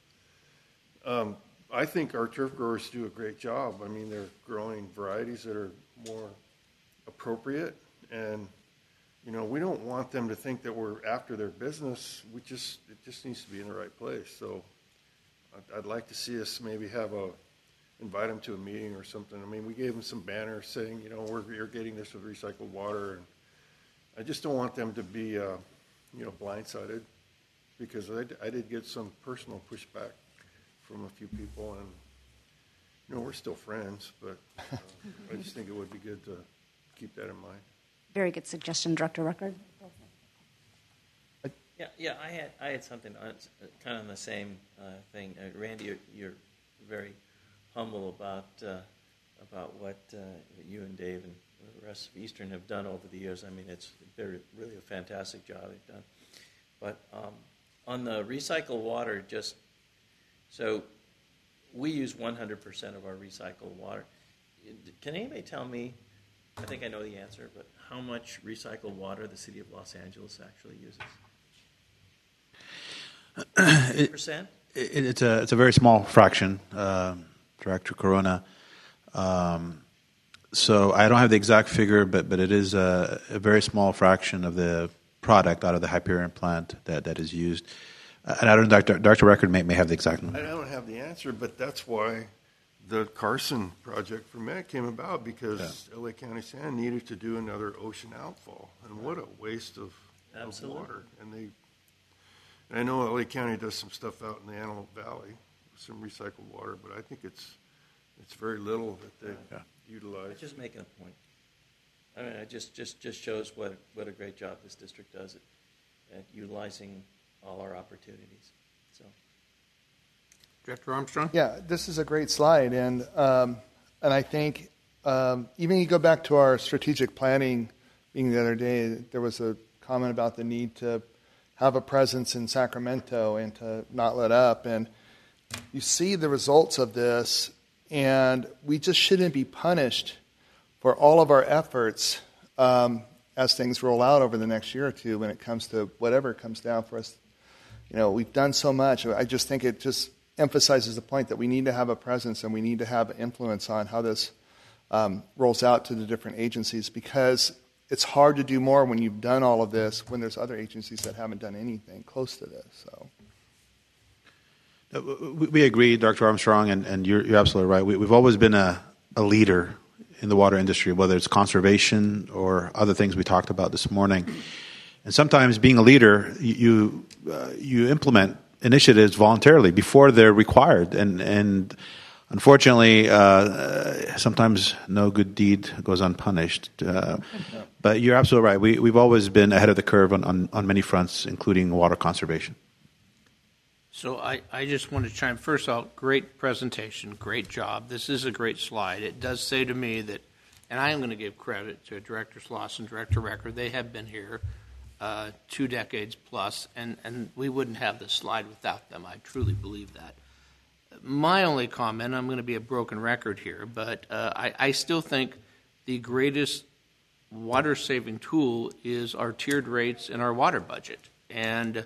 Speaker 6: I think our turf growers do a great job. I mean, they're growing varieties that are more appropriate, and we don't want them to think that we're after their business. It just needs to be in the right place. So, I'd like to see us maybe invite them to a meeting or something. I mean, we gave them some banners saying, you're getting this with recycled water, and I just don't want them to be, blindsided, because I did get some personal pushback from a few people, and we're still friends, but I just think it would be good to keep that in mind.
Speaker 17: Very good suggestion, Director Ruckert.
Speaker 14: Yeah. I had something kind of on the same thing. Randy, you're very humble about what you and Dave and the rest of Eastern have done over the years. I mean, it's really a fantastic job they've done. But on the recycled water, so we use 100% of our recycled water. Can anybody tell me, I think I know the answer, but how much recycled water the city of Los Angeles actually uses? 100%?
Speaker 5: It's a very small fraction, Director Corona. So I don't have the exact figure, but it is a very small fraction of the product out of the Hyperion plant that is used. And I don't know, Dr. Ruckert may have the exact number.
Speaker 6: I don't have the answer, but that's why the Carson project for Met came about, because LA County Sand needed to do another ocean outfall. And what a waste of water. And I know LA County does some stuff out in the Antelope Valley, some recycled water, but I think it's very little that they utilize.
Speaker 14: Just making a point. I mean, it just shows what a great job this district does at utilizing all our opportunities. So,
Speaker 1: Director Armstrong?
Speaker 3: Yeah, this is a great slide, and I think even you go back to our strategic planning meeting the other day, there was a comment about the need to have a presence in Sacramento and to not let up, and you see the results of this, and we just shouldn't be punished for all of our efforts as things roll out over the next year or two when it comes to whatever comes down for us. You know, we've done so much. I just think it just emphasizes the point that we need to have a presence and we need to have influence on how this rolls out to the different agencies, because it's hard to do more when you've done all of this when there's other agencies that haven't done anything close to this. So,
Speaker 5: we agree, Dr. Armstrong, and you're absolutely right. We've always been a leader in the water industry, whether it's conservation or other things we talked about this morning. And sometimes being a leader, you implement initiatives voluntarily before they're required. And unfortunately, sometimes no good deed goes unpunished. But you're absolutely right. We've always been ahead of the curve on many fronts, including water conservation.
Speaker 1: So I just want to chime first out. Great presentation, great job. This is a great slide. It does say to me that, and I am going to give credit to Director Sloss and Director Recker. They have been here 2 decades plus, and we wouldn't have this slide without them. I truly believe that. My only comment, I'm going to be a broken record here, but I still think the greatest water-saving tool is our tiered rates in our water budget. And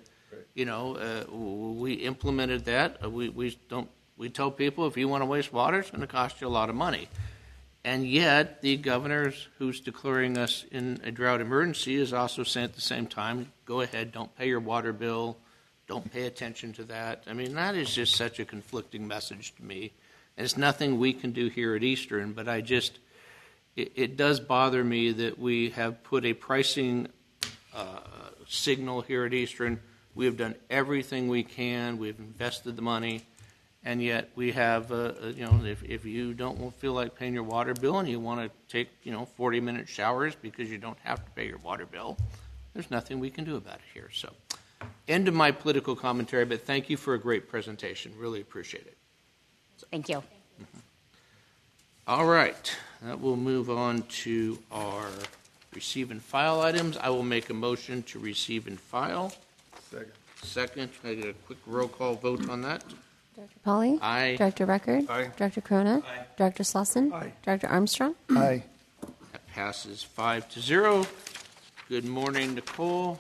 Speaker 1: we implemented that. We tell people if you want to waste water, it's going to cost you a lot of money. And yet, the governor who's declaring us in a drought emergency is also saying at the same time, go ahead, don't pay your water bill, don't pay attention to that. I mean, that is just such a conflicting message to me. And it's nothing we can do here at Eastern, but it does bother me that we have put a pricing signal here at Eastern. We have done everything we can. We've invested the money. And yet we have, if you don't feel like paying your water bill and you want to take, 40-minute showers because you don't have to pay your water bill, there's nothing we can do about it here. So, end of my political commentary, but thank you for a great presentation. Really appreciate it.
Speaker 17: Thank you.
Speaker 1: Mm-hmm. All right. That will move on to our receive and file items. I will make a motion to receive and file. Second. Can I get a quick roll call vote on that?
Speaker 4: Director Pauly?
Speaker 1: Aye.
Speaker 4: Director Record?
Speaker 6: Aye.
Speaker 4: Director Corona?
Speaker 6: Aye.
Speaker 4: Director Slauson?
Speaker 6: Aye.
Speaker 4: Director Armstrong?
Speaker 3: Aye.
Speaker 1: That passes 5-0. Good morning, Nicole.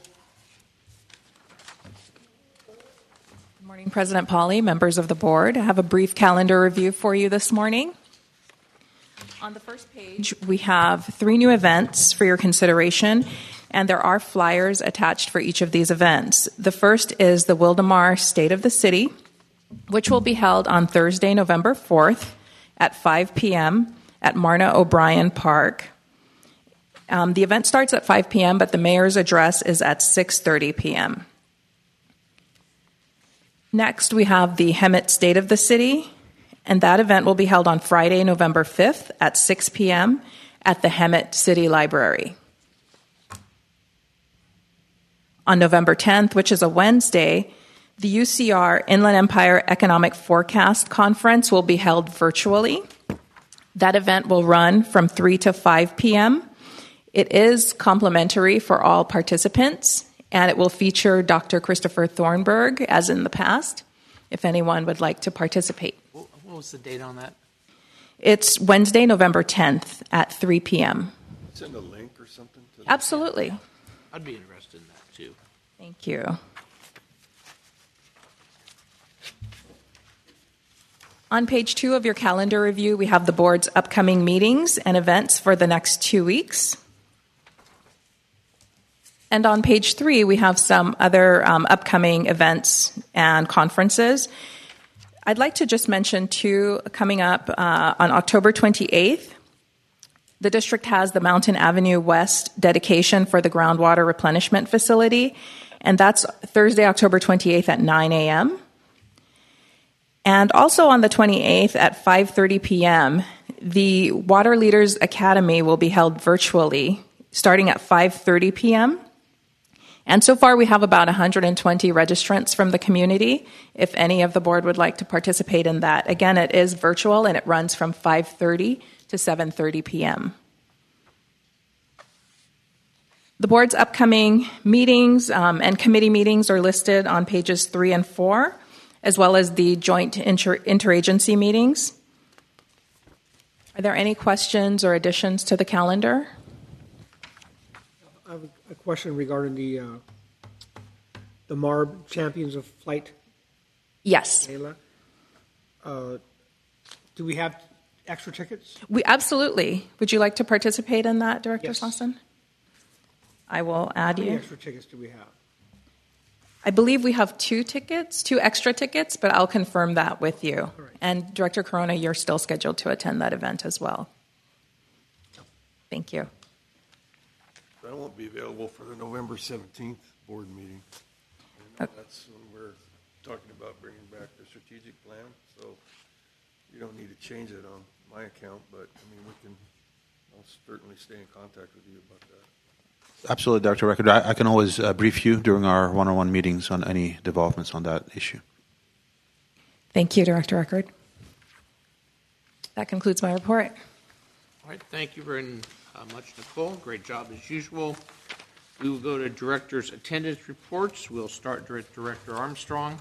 Speaker 19: Good morning, President Pauly, members of the board. I have a brief calendar review for you this morning. On the first page, we have 3 new events for your consideration, and there are flyers attached for each of these events. The first is the Wildemar State of the City, which will be held on Thursday, November 4th at 5 p.m. at Marna O'Brien Park. The event starts at 5 p.m., but the mayor's address is at 6:30 p.m. Next, we have the Hemet State of the City, and that event will be held on Friday, November 5th at 6 p.m. at the Hemet City Library. On November 10th, which is a Wednesday, the UCR Inland Empire Economic Forecast Conference will be held virtually. That event will run from 3 to 5 p.m. It is complimentary for all participants, and it will feature Dr. Christopher Thornburg, as in the past, if anyone would like to participate.
Speaker 1: What was the date on that?
Speaker 19: It's Wednesday, November 10th at 3 p.m.
Speaker 6: Send a link or something?
Speaker 19: Absolutely.
Speaker 1: I'd be interested in that, too.
Speaker 19: Thank you. On page 2 of your calendar review, we have the board's upcoming meetings and events for the next 2 weeks. And on page 3, we have some other upcoming events and conferences. I'd like to just mention 2 coming up on October 28th. The district has the Mountain Avenue West dedication for the groundwater replenishment facility, and that's Thursday, October 28th at 9 a.m. And also on the 28th at 5:30 p.m., the Water Leaders Academy will be held virtually, starting at 5:30 p.m. And so far, we have about 120 registrants from the community. If any of the board would like to participate in that, again, it is virtual and it runs from 5:30 to 7:30 p.m. The board's upcoming meetings and committee meetings are listed on pages 3 and 4, as well as the joint interagency meetings. Are there any questions or additions to the calendar?
Speaker 8: I have a question regarding the MARB Champions of Flight.
Speaker 19: Yes.
Speaker 8: Layla. Do we have extra tickets?
Speaker 19: We absolutely. Would you like to participate in that, Director
Speaker 8: Yes.
Speaker 19: Slauson? I will add
Speaker 8: How many
Speaker 19: you.
Speaker 8: extra tickets do we have?
Speaker 19: I believe we have 2 extra tickets, but I'll confirm that with you.
Speaker 8: Right.
Speaker 19: And Director Corona, you're still scheduled to attend that event as well. Thank you.
Speaker 6: I won't be available for the November 17th board meeting. And that's when we're talking about bringing back the strategic plan. So you don't need to change it on my account, but I mean, I'll certainly stay in contact with you about that.
Speaker 5: Absolutely, Dr. Record. I can always brief you during our one-on-one meetings on any developments on that issue.
Speaker 19: Thank you, Director Record. That concludes my report.
Speaker 1: All right, thank you very much, Nicole. Great job as usual. We will go to director's attendance reports. We'll start with Director Armstrong.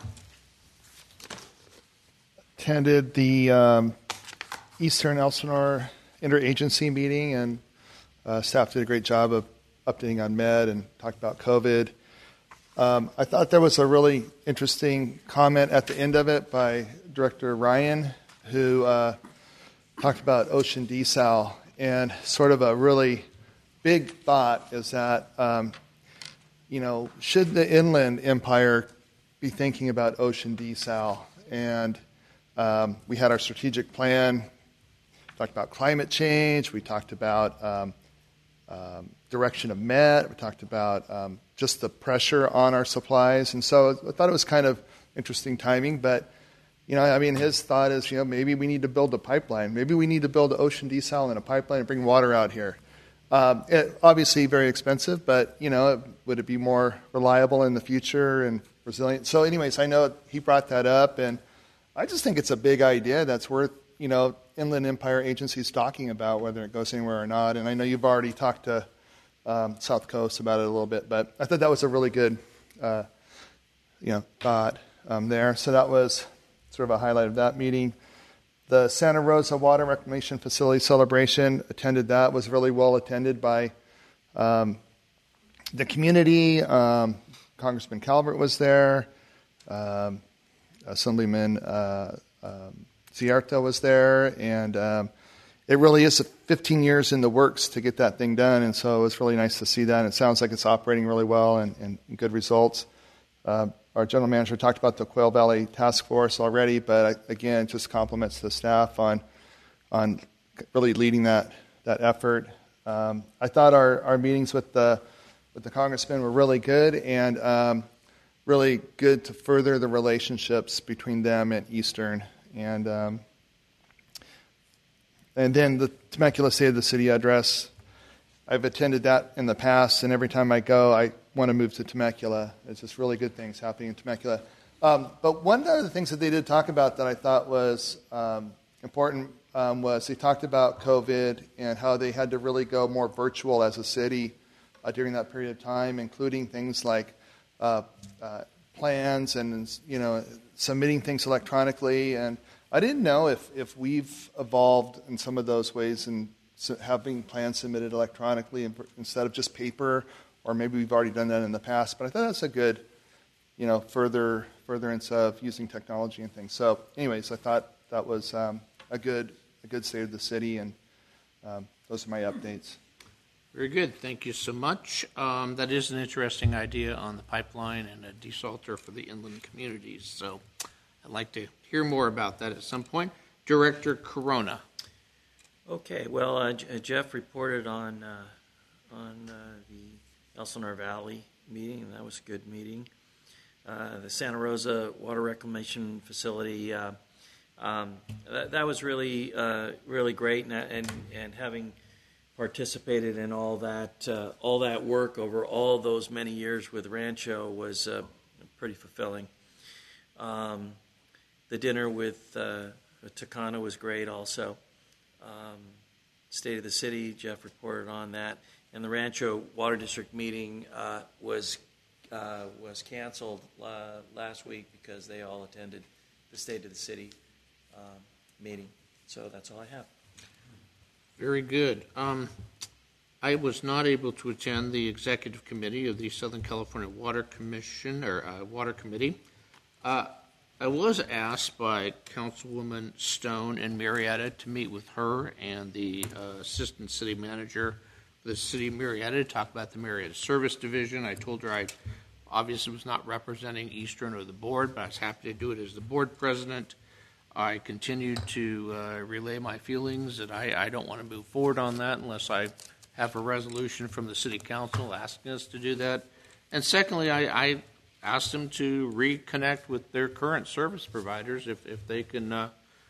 Speaker 3: Attended the Eastern Elsinore interagency meeting, and staff did a great job of updating on med and talked about COVID. I thought there was a really interesting comment at the end of it by Director Ryan, who talked about ocean desal, and sort of a really big thought is that, should the Inland Empire be thinking about ocean desal? And we had our strategic plan, talked about climate change, we talked about direction of MET. We talked about just the pressure on our supplies. And so I thought it was kind of interesting timing. But, his thought is, maybe we need to build a pipeline. Maybe we need to build an ocean desal and a pipeline and bring water out here. Obviously very expensive, but, would it be more reliable in the future and resilient? So anyways, I know he brought that up. And I just think it's a big idea that's worth, Inland Empire agencies talking about whether it goes anywhere or not. And I know you've already talked to South Coast about it a little bit, but I thought that was a really good, thought there. So that was sort of a highlight of that meeting. The Santa Rosa Water Reclamation Facility celebration, attended that, was really well attended by the community. Congressman Calvert was there. Assemblyman Cierta was there, and it really is 15 years in the works to get that thing done, and so it was really nice to see that. And it sounds like it's operating really well and good results. Our general manager talked about the Quail Valley Task Force already, but again, just compliments the staff on really leading that effort. I thought our meetings with the congressman were really good, and really good to further the relationships between them and Eastern. And then the Temecula State of the City address, I've attended that in the past, and every time I go, I want to move to Temecula. It's just really good things happening in Temecula. But one of the things that they did talk about that I thought was important was they talked about COVID and how they had to really go more virtual as a city during that period of time, including things like plans and submitting things electronically. And I didn't know if we've evolved in some of those ways and having plans submitted electronically instead of just paper, or maybe we've already done that in the past. But I thought that's a good, furtherance of using technology and things. So, anyways, I thought that was a good state of the city, and those are my updates.
Speaker 1: Very good. Thank you so much. That is an interesting idea on the pipeline and a desalter for the inland communities. So I'd like to hear more about that at some point. Director Corona.
Speaker 14: Okay. Well, Jeff reported on the Elsinore Valley meeting, and that was a good meeting. The Santa Rosa Water Reclamation Facility, that was really great, and having participated in all that work over all those many years with Rancho was pretty fulfilling. The dinner with Takano was great also. State of the City, Jeff reported on that. And the Rancho Water District meeting was canceled last week because they all attended the State of the City meeting. So that's all I have.
Speaker 1: Very good. I was not able to attend the executive committee of the Southern California Water Commission or Water Committee. I was asked by Councilwoman Stone and Marietta to meet with her and the assistant city manager for the city of Marietta to talk about the Marietta Service Division. I told her I obviously was not representing Eastern or the board, but I was happy to do it as the board president. I continued to relay my feelings that I don't want to move forward on that unless I have a resolution from the city council asking us to do that. And secondly, I asked them to reconnect with their current service providers if they can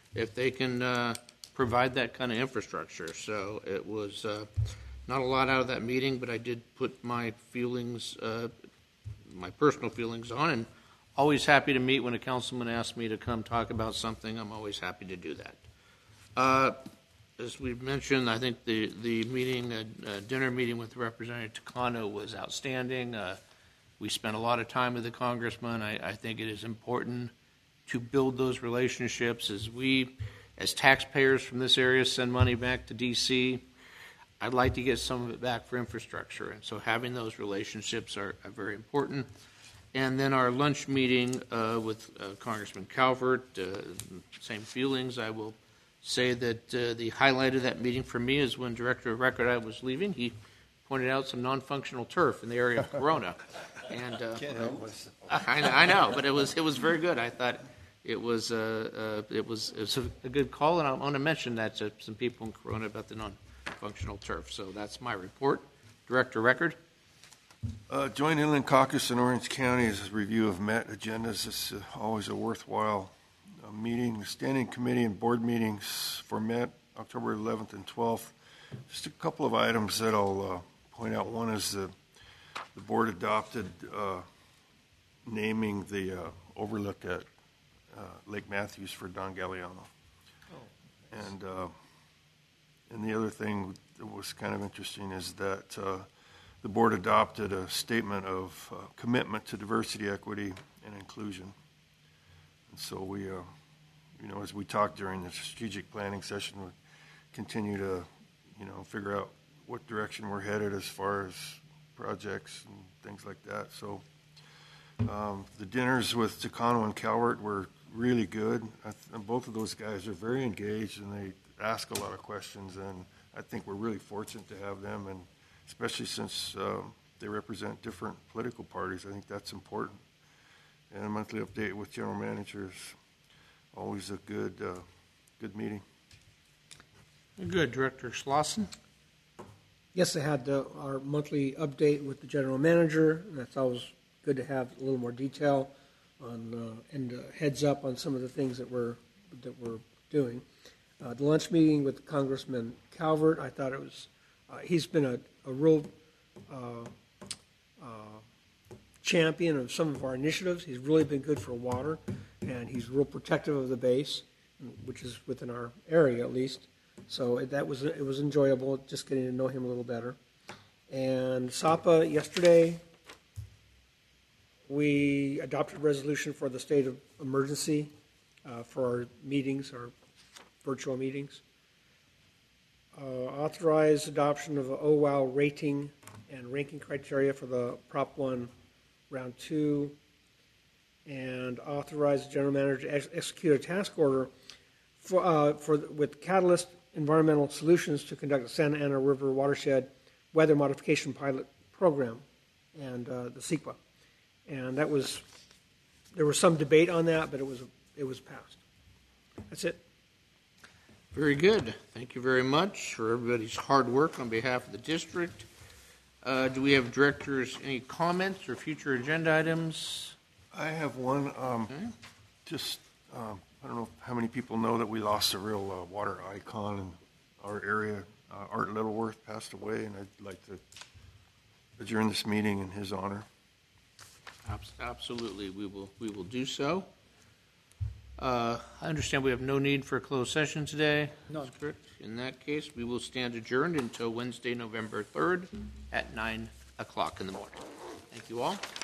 Speaker 1: provide that kind of infrastructure. So it was not a lot out of that meeting, but I did put my feelings, my personal feelings on, and always happy to meet when a councilman asks me to come talk about something. I'm always happy to do that. As we've mentioned, I think the meeting, dinner meeting with Representative Takano was outstanding. We spent a lot of time with the congressman. I think it is important to build those relationships as we, as taxpayers from this area, send money back to D.C. I'd like to get some of it back for infrastructure, and so having those relationships are very important. And then our lunch meeting with Congressman Calvert, same feelings. I will say that the highlight of that meeting for me is when Director of Record was leaving, he pointed out some non-functional turf in the area of Corona. And I know, but it was very good. I thought it was a good call, and I want to mention that to some people in Corona about the non-functional turf. So that's my report. Director of Record.
Speaker 6: Joint Inland Caucus in Orange County is a review of Met agendas. It's always a worthwhile meeting. The standing committee and board meetings for Met, October 11th and 12th. Just a couple of items that I'll point out. One is the board adopted naming the overlook at Lake Matthews for Don Galliano. And the other thing that was kind of interesting is that the board adopted a statement of commitment to diversity, equity, and inclusion. And so we, as we talked during the strategic planning session, we continue to, figure out what direction we're headed as far as projects and things like that. So the dinners with Takano and Calvert were really good. Both of those guys are very engaged, and they ask a lot of questions, and I think we're really fortunate to have them, and especially since they represent different political parties. I think that's important. And a monthly update with general manager is always a good meeting.
Speaker 1: Good. Director Schlosson.
Speaker 8: Yes, I had our monthly update with the general manager. That's always good to have a little more detail on and heads up on some of the things that we're doing. The lunch meeting with Congressman Calvert, I thought it was. He's been a real champion of some of our initiatives. He's really been good for water, and he's real protective of the base, which is within our area at least. So it was enjoyable just getting to know him a little better. And SAPA yesterday, we adopted a resolution for the state of emergency for our meetings, our virtual meetings. Authorized adoption of the OWOW rating and ranking criteria for the Prop 1 Round 2, and authorized the general manager to execute a task order with Catalyst Environmental Solutions to conduct the Santa Ana River Watershed Weather Modification Pilot Program and the CEQA. And there was some debate on that, but it was passed. That's it.
Speaker 1: Very good. Thank you very much for everybody's hard work on behalf of the district. Do we have directors any comments or future agenda items?
Speaker 6: I have one. I don't know how many people know that we lost a real water icon in our area. Art Littleworth passed away, and I'd like to adjourn this meeting in his honor.
Speaker 1: Absolutely, we will do so. I understand we have no need for a closed session today. No. That's correct. In that case, we will stand adjourned until Wednesday, November 3rd at 9 o'clock in the morning. Thank you all.